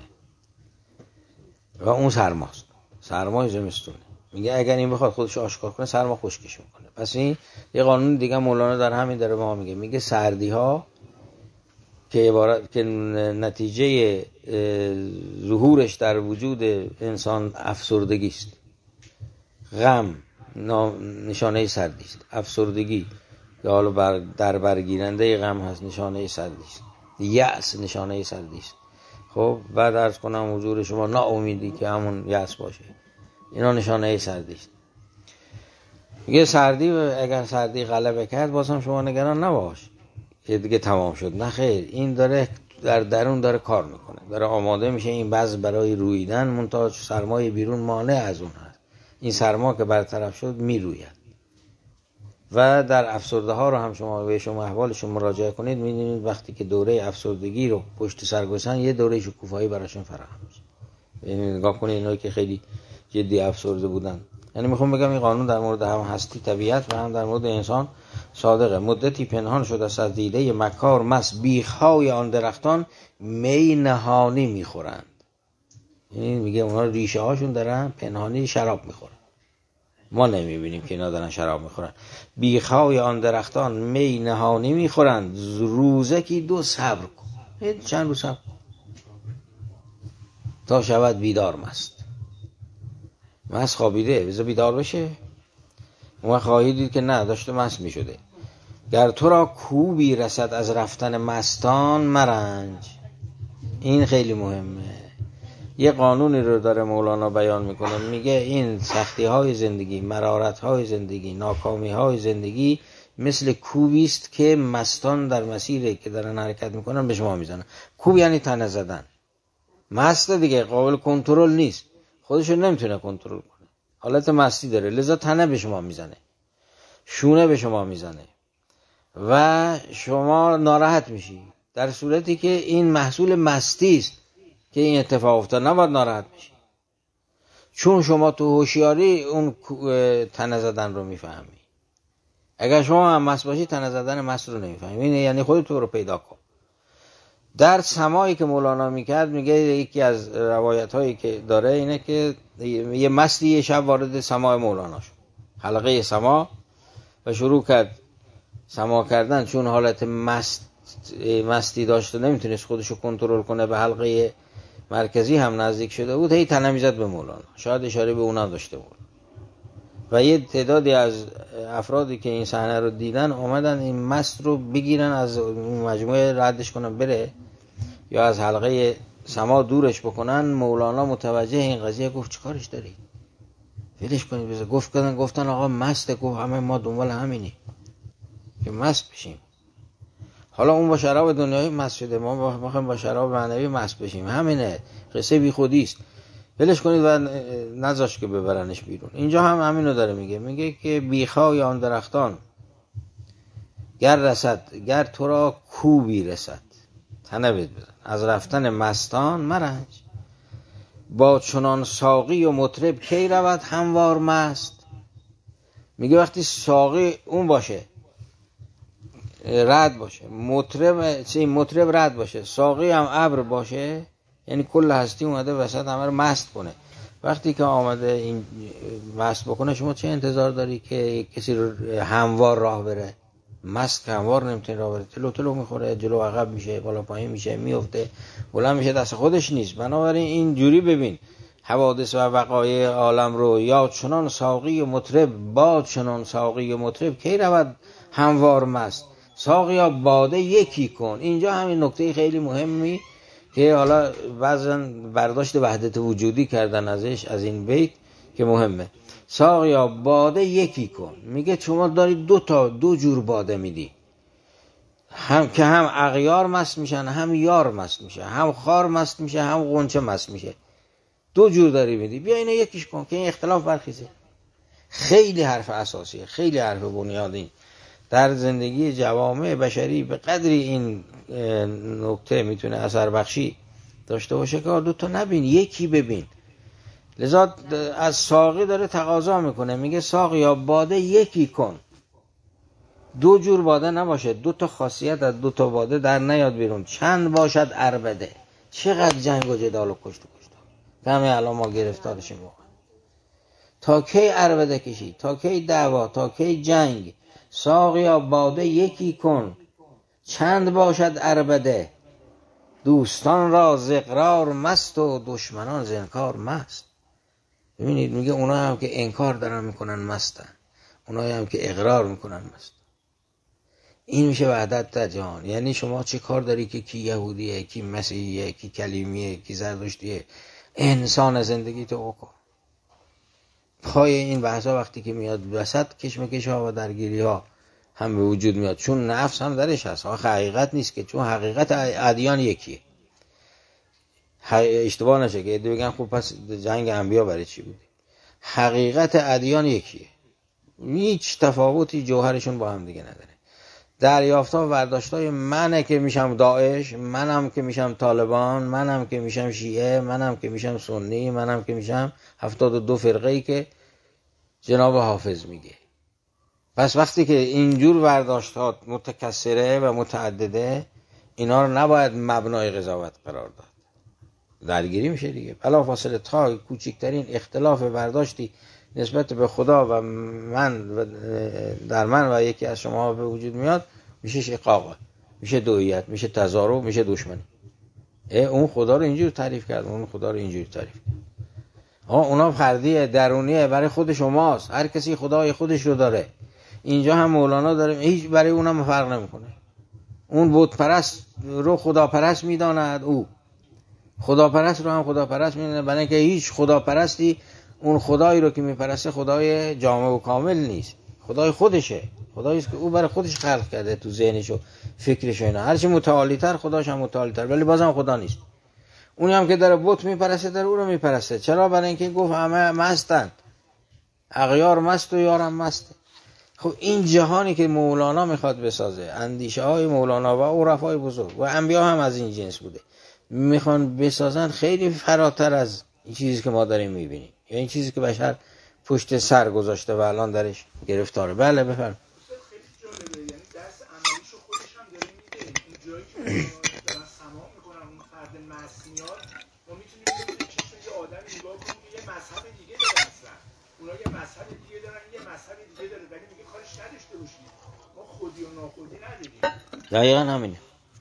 و اون سرماست، سرمای زمستونه. میگه اگر این بخواد خودش آشکار کنه سرما خشکش میکنه. پس این یه قانون دیگه مولانا در همین داره ما میگه سردی ها که نتیجه ظهورش در وجود انسان افسردگی است. غم نشانه سردی است. افسردگی که حالا در برگیرنده غم هست نشانه سردی است. یأس نشانه سردی است. خب بعد عرض کنم حضور شما ناامیدی که همون یأس باشه، اینا نشانه سردی است. میگه سردی اگر سردی غلبه کرد بازم شما نگران نباش که دیگه تمام شد. نه خیر، این داره در درون داره کار میکنه، داره آماده میشه این بذر برای رویدن، منتها سرمای بیرون مانع از اون هست. این سرما که برطرف شد میروید. و در افسرده ها رو هم شما بهشون احوالشون مراجعه کنید می‌بینید وقتی که دوره افسردگی رو پشت سر گذاشتن یه دوره شکوفایی براشون فراهم میشه. یعنی نگاه کنید اینایی که خیلی جدی افسرده بودن. یعنی میخوام بگم این قانون در مورد هم هستی طبیعت و هم در مورد انسان صادقه. مدتی پنهان شده است از دیده مکار مست، بیخهای آن درختان می نهانی میخورند. یعنی میگه اونا ریشه هاشون دارن پنهانی شراب میخورن، ما نمیبینیم که اینا دارن شراب میخورن. بیخهای آن درختان می نهانی میخورند، روزکی دو صبر کن. چند روز صبر تا شود بیدار مست خوابیده بذار بیدار بشه. اون خواهی دید که نه، داشته مست میشده. گر تو را کوبی رسد از رفتن مستان مرنج. این خیلی مهمه. یه قانونی رو داره مولانا بیان میکنه، میگه این سختی های زندگی، مرارت های زندگی، ناکامی های زندگی مثل کوبی است که مستان در مسیری که دارن حرکت میکنن به شما میزنن. کوب یعنی تنه زدن. مست دیگه قابل کنترل نیست، خودشو نمیتونه کنترل کنه، حالت مستی داره، لذا تنه به شما میزنه، شونه به شما میزنه و شما ناراحت میشی. در صورتی که این محصول مستی است که این اتفاق افتاد، نباید ناراحت بشی، چون شما تو هوشیاری اون تنه زدن رو میفهمی. اگر شما هم مست باشی تنه زدن مست رو نمیفهمی. یعنی خودت رو پیدا کن. در سمایی که مولانا میکرد میگه یکی از روایت هایی که داره اینه که یه مستی یه شب وارد سمای مولانا شد، حلقه سما، و شروع کرد سما کردن. چون حالت مستی داشته نمیتونست خودشو کنترل کنه، به حلقه مرکزی هم نزدیک شده بود، هی تنه میزد به مولانا. شاید اشاره به اونم داشته بود. و یه تعدادی از افرادی که این صحنه رو دیدن اومدن این مست رو بگیرن از مجموعه ردش کنن بره یا از حلقه سما دورش بکنن. مولانا متوجه این قضیه گفت چیکارش داری؟ ولش کنید بذار. گفتن آقا مسته. گفت همه ما دنبال همینی که مست بشیم. حالا اون با شراب دنیایی مست شده، ما میخوایم با شراب معنوی مست بشیم. همینه، قصه بی خودی است. ولش کنید و نذاش که ببرنش بیرون. اینجا هم همینو داره میگه که بیخای آن درختان گر تو را کوبی رسد، تنه بزن از رفتن مستان مرنج. با چنان ساقی و مطرب کی رود هموار مست. میگه وقتی ساقی اون باشه، رد باشه، مطرب رد باشه، ساقی هم ابر باشه، یعنی کل هستی اومده وسط همه رو مست کنه. وقتی که آمده این مست بکنه شما چه انتظار داری که کسی رو هموار راه بره؟ مست هموار نمیتونه راه بره، تلو میخوره، جلو عقب میشه، بالا پایین میشه، میفته، بلند میشه، دست خودش نیست. بنابراین این جوری ببین حوادث و وقایع عالم رو. یا چنان ساقی و مطرب، با چنان ساقی و مطرب کی رود هموار مست. ساقیا باده یکی کن. اینجا همین نکته خیلی مهمی که حالا بعضن برداشت وحدت وجودی کردن ازش، از این بیت که مهمه. ساقیا باده یکی کن. میگه شما داری دو جور باده میدی، هم که هم اغیار مست میشن، هم یار مست میشه، هم خار مست میشه، هم غنچه مست میشه. دو جور داری میدی، بیا اینو یکیش کن که این اختلاف برخیزه. خیلی حرف اساسیه، خیلی حرف بنیادی در زندگی جوامع بشری. به قدری این نکته میتونه اثر بخشی داشته باشه که دو تا نبین، یکی ببین. لذا از ساقی داره تقاضا میکنه، میگه ساقیا باده یکی کن، دو جور باده نباشه، دو تا خاصیت از دو تا باده در نیاد بیرون. چند باشد عربده، چقدر جنگ و جدال و کشت و کشتار، همه الان ما گرفتارشیم واقعا. تا کی عربده کشی، تا کی دعوا، تا کی جنگ؟ ساقیا باده یکی کن، چند باشد عربده، دوستان را ز اقرار مست و دشمنان ز انکار مست. ببینید میگه اونا هم که انکار دارن میکنن مستن، اونایی هم که اقرار میکنن مست. این میشه وحدت در جهان. یعنی شما چه کار داری که کی یهودیه، کی مسیحیه، کی کلیمیه، کی زرتشتیه، انسان زندگی تو بکن. پای این بحثا وقتی که میاد وسط، کشمکش ها و درگیری ها هم به وجود میاد، چون نفس هم درش هست. حقیقت نیست که، چون حقیقت ادیان یکیه. اشتباه نشه که بگن خب پس جنگ انبیا برای چی بود. حقیقت ادیان یکیه، هیچ تفاوتی جوهرشون با هم دیگه نداره. دریافت‌ها و برداشت‌های منه که میشم داعش، منم که میشم طالبان، منم که میشم شیعه، منم که میشم سنی، منم که میشم 72 فرقه‌ای که جناب حافظ میگه. پس وقتی که اینجور برداشت‌ها متکثره و متعدده، اینا رو نباید مبنای قضاوت قرار داد. درگیری میشه دیگه. بلافاصله تا کوچکترین اختلاف برداشتی نسبت به خدا و من و در من و یکی از شما به وجود میاد، میشه شقاق، میشه دویت، میشه تضارب، میشه دشمنی. اون خدا رو اینجور تعریف کرد، اون خدا رو اینجور تعریف کرد. اونا فردیه، درونیه، برای خود شماست. هر کسی خدای خودش رو داره. اینجا هم مولانا داره، هیچ برای اونم فرق نمیکنه. اون بت پرست رو خدا پرست میداند، او خدا پرست رو هم خدا پرست میدونه، برای اینکه هیچ خدا پرستی اون خدایی رو که میپرسته خدای جامع و کامل نیست، خدای خودشه، خدایی است که او برای خودش خلق کرده تو ذهنش و فکرش و اینا. هرچی متعالی تر خداش هم متعالی تر، ولی بازم خدا نیست. اونی هم که داره بت میپرسته داره او رو میپرسته. چرا؟ برای اینکه گفت همه مستن، اغیار مست و یارم مسته. خب این جهانی که مولانا میخواد بسازه، اندیشه های مولانا و عرفای بزرگ و انبیا هم از این جنس بوده، میخوان بسازن خیلی فراتر از این چیزی که ما داریم میبینیم، یا این چیزی که بشر پشت سر گذاشته و الان درش گرفتاره. بله بفرم. خیلی جالبه، یعنی درس عملیشو خودش هم داره میده. این جایی که دارن سماع میکنن اون فرد مس میاد، ما میتونیم ببینیم چشم یه آدمی نگاه کنیم که یه مذهب دیگه داره، اصلا اونا یه مذهب دیگه دارن، یه مذهب دیگه داره، ولی میگه کارش نداشته باشید، ما خودی و ناخودی نداریم. دقیقاً همینه.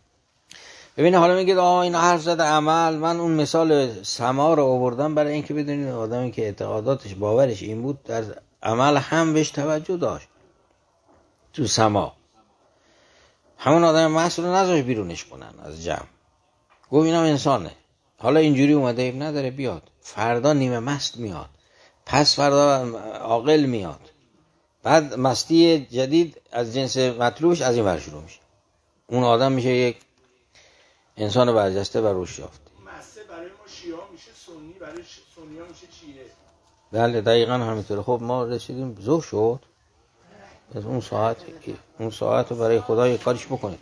ببینه حالا میگه اینا حرف زده عمل. من اون مثال سما رو آوردم برای اینکه بدونید آدمی که اعتقاداتش باورش این بود، در عمل هم بهش توجه داشت. تو سما همون آدم مست رو نذاشت بیرونش کنن از جمع، گفت اینم انسانه، حالا اینجوری اومده ایب نداره، بیاد فردا نیمه مست میاد، پس فردا عاقل میاد، بعد مستی جدید از جنس مطلوبش از این ور شروع میشه. اون آدم میشه یک انسان برجسته و روش یافته. مسته برای ما شیعه میشه سنی، برای سنی ها میشه شیعه. بله دقیقاً همینطوره. خب ما رسیدیم ظهر شد، از اون ساعت رو برای خدا یک کاریش بکنید.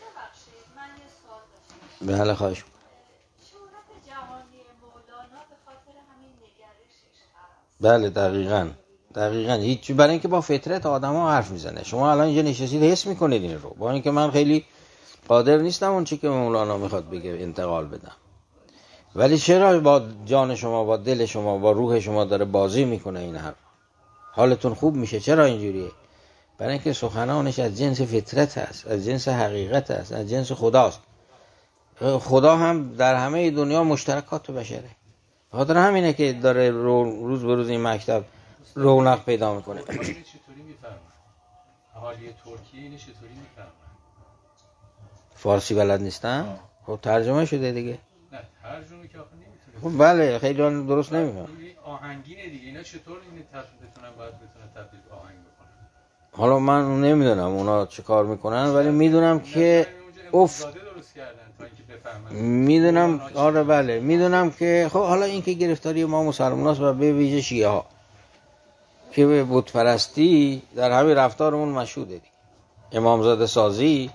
بله خواهش. شهرت جهانی مولانا به خاطر همین نگرشش بله دقیقاً هیچ، برای اینکه با فطرت آدما حرف میزنه. شما الان اینجا نشستید حس میکنید این رو، با اینکه من خیلی قادر نیستم اون چی که مولانا میخواد بگه انتقال بدم، ولی چرا با جان شما، با دل شما، با روح شما داره بازی میکنه این حرف، حالتون خوب میشه. چرا اینجوریه؟ برای اینکه سخنانش از جنس فطرت هست، از جنس حقیقت هست، از جنس خداست. خدا هم در همه دنیا مشترکات بشره. خاطر همینه که داره روز به روز این مکتب رونق پیدا میکنه. چطوری میفرمایید؟ اهالی ترکیه اینو چطوری میفرمایید؟ فارسی بلد نیستن؟ خب ترجمه شده دیگه. نه ترجمه که آخه نمیتونه. خب بله خیلی درست نمیفهم. این آهنگینه دیگه، اینا چطور اینو بتونن تبدیل به آهنگ بکنن؟ حالا من نمیدونم اونا چه کار میکنن، ولی میدونم که درست کردن تا اینکه بفهمن. میدونم آره بله میدونم که خب حالا این که گرفتاری ما مسلماناست و به ویژه شیعه ها که به بت پرستی در همین رفتارمون مشهوده دیگه. امامزاده سازی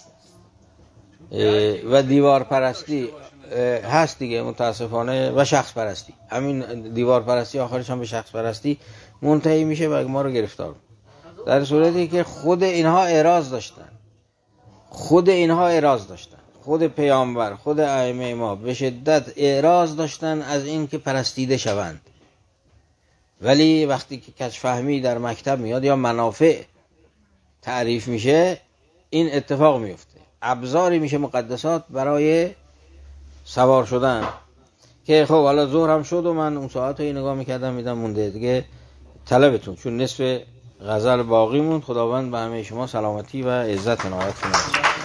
و دیوار پرستی هست دیگه متاسفانه، و شخص پرستی. همین دیوار پرستی آخرش هم به شخص پرستی منتهی میشه و ما رو گرفتار، در صورتی که خود اینها اعراض داشتن، خود پیامبر، خود ائمه ما به شدت اعراض داشتن از این که پرستیده شوند. ولی وقتی که کج‌فهمی در مکتب میاد یا منافع تعریف میشه، این اتفاق میفته، ابزاری میشه مقدسات برای سوار شدن. که خب حالا ظهر هم شد و من اون ساعت رو نگاه میکردم میدم مونده دیگه طلبتون، چون نصف غزل باقی موند. خداوند به همه شما سلامتی و عزت عنایت کنه.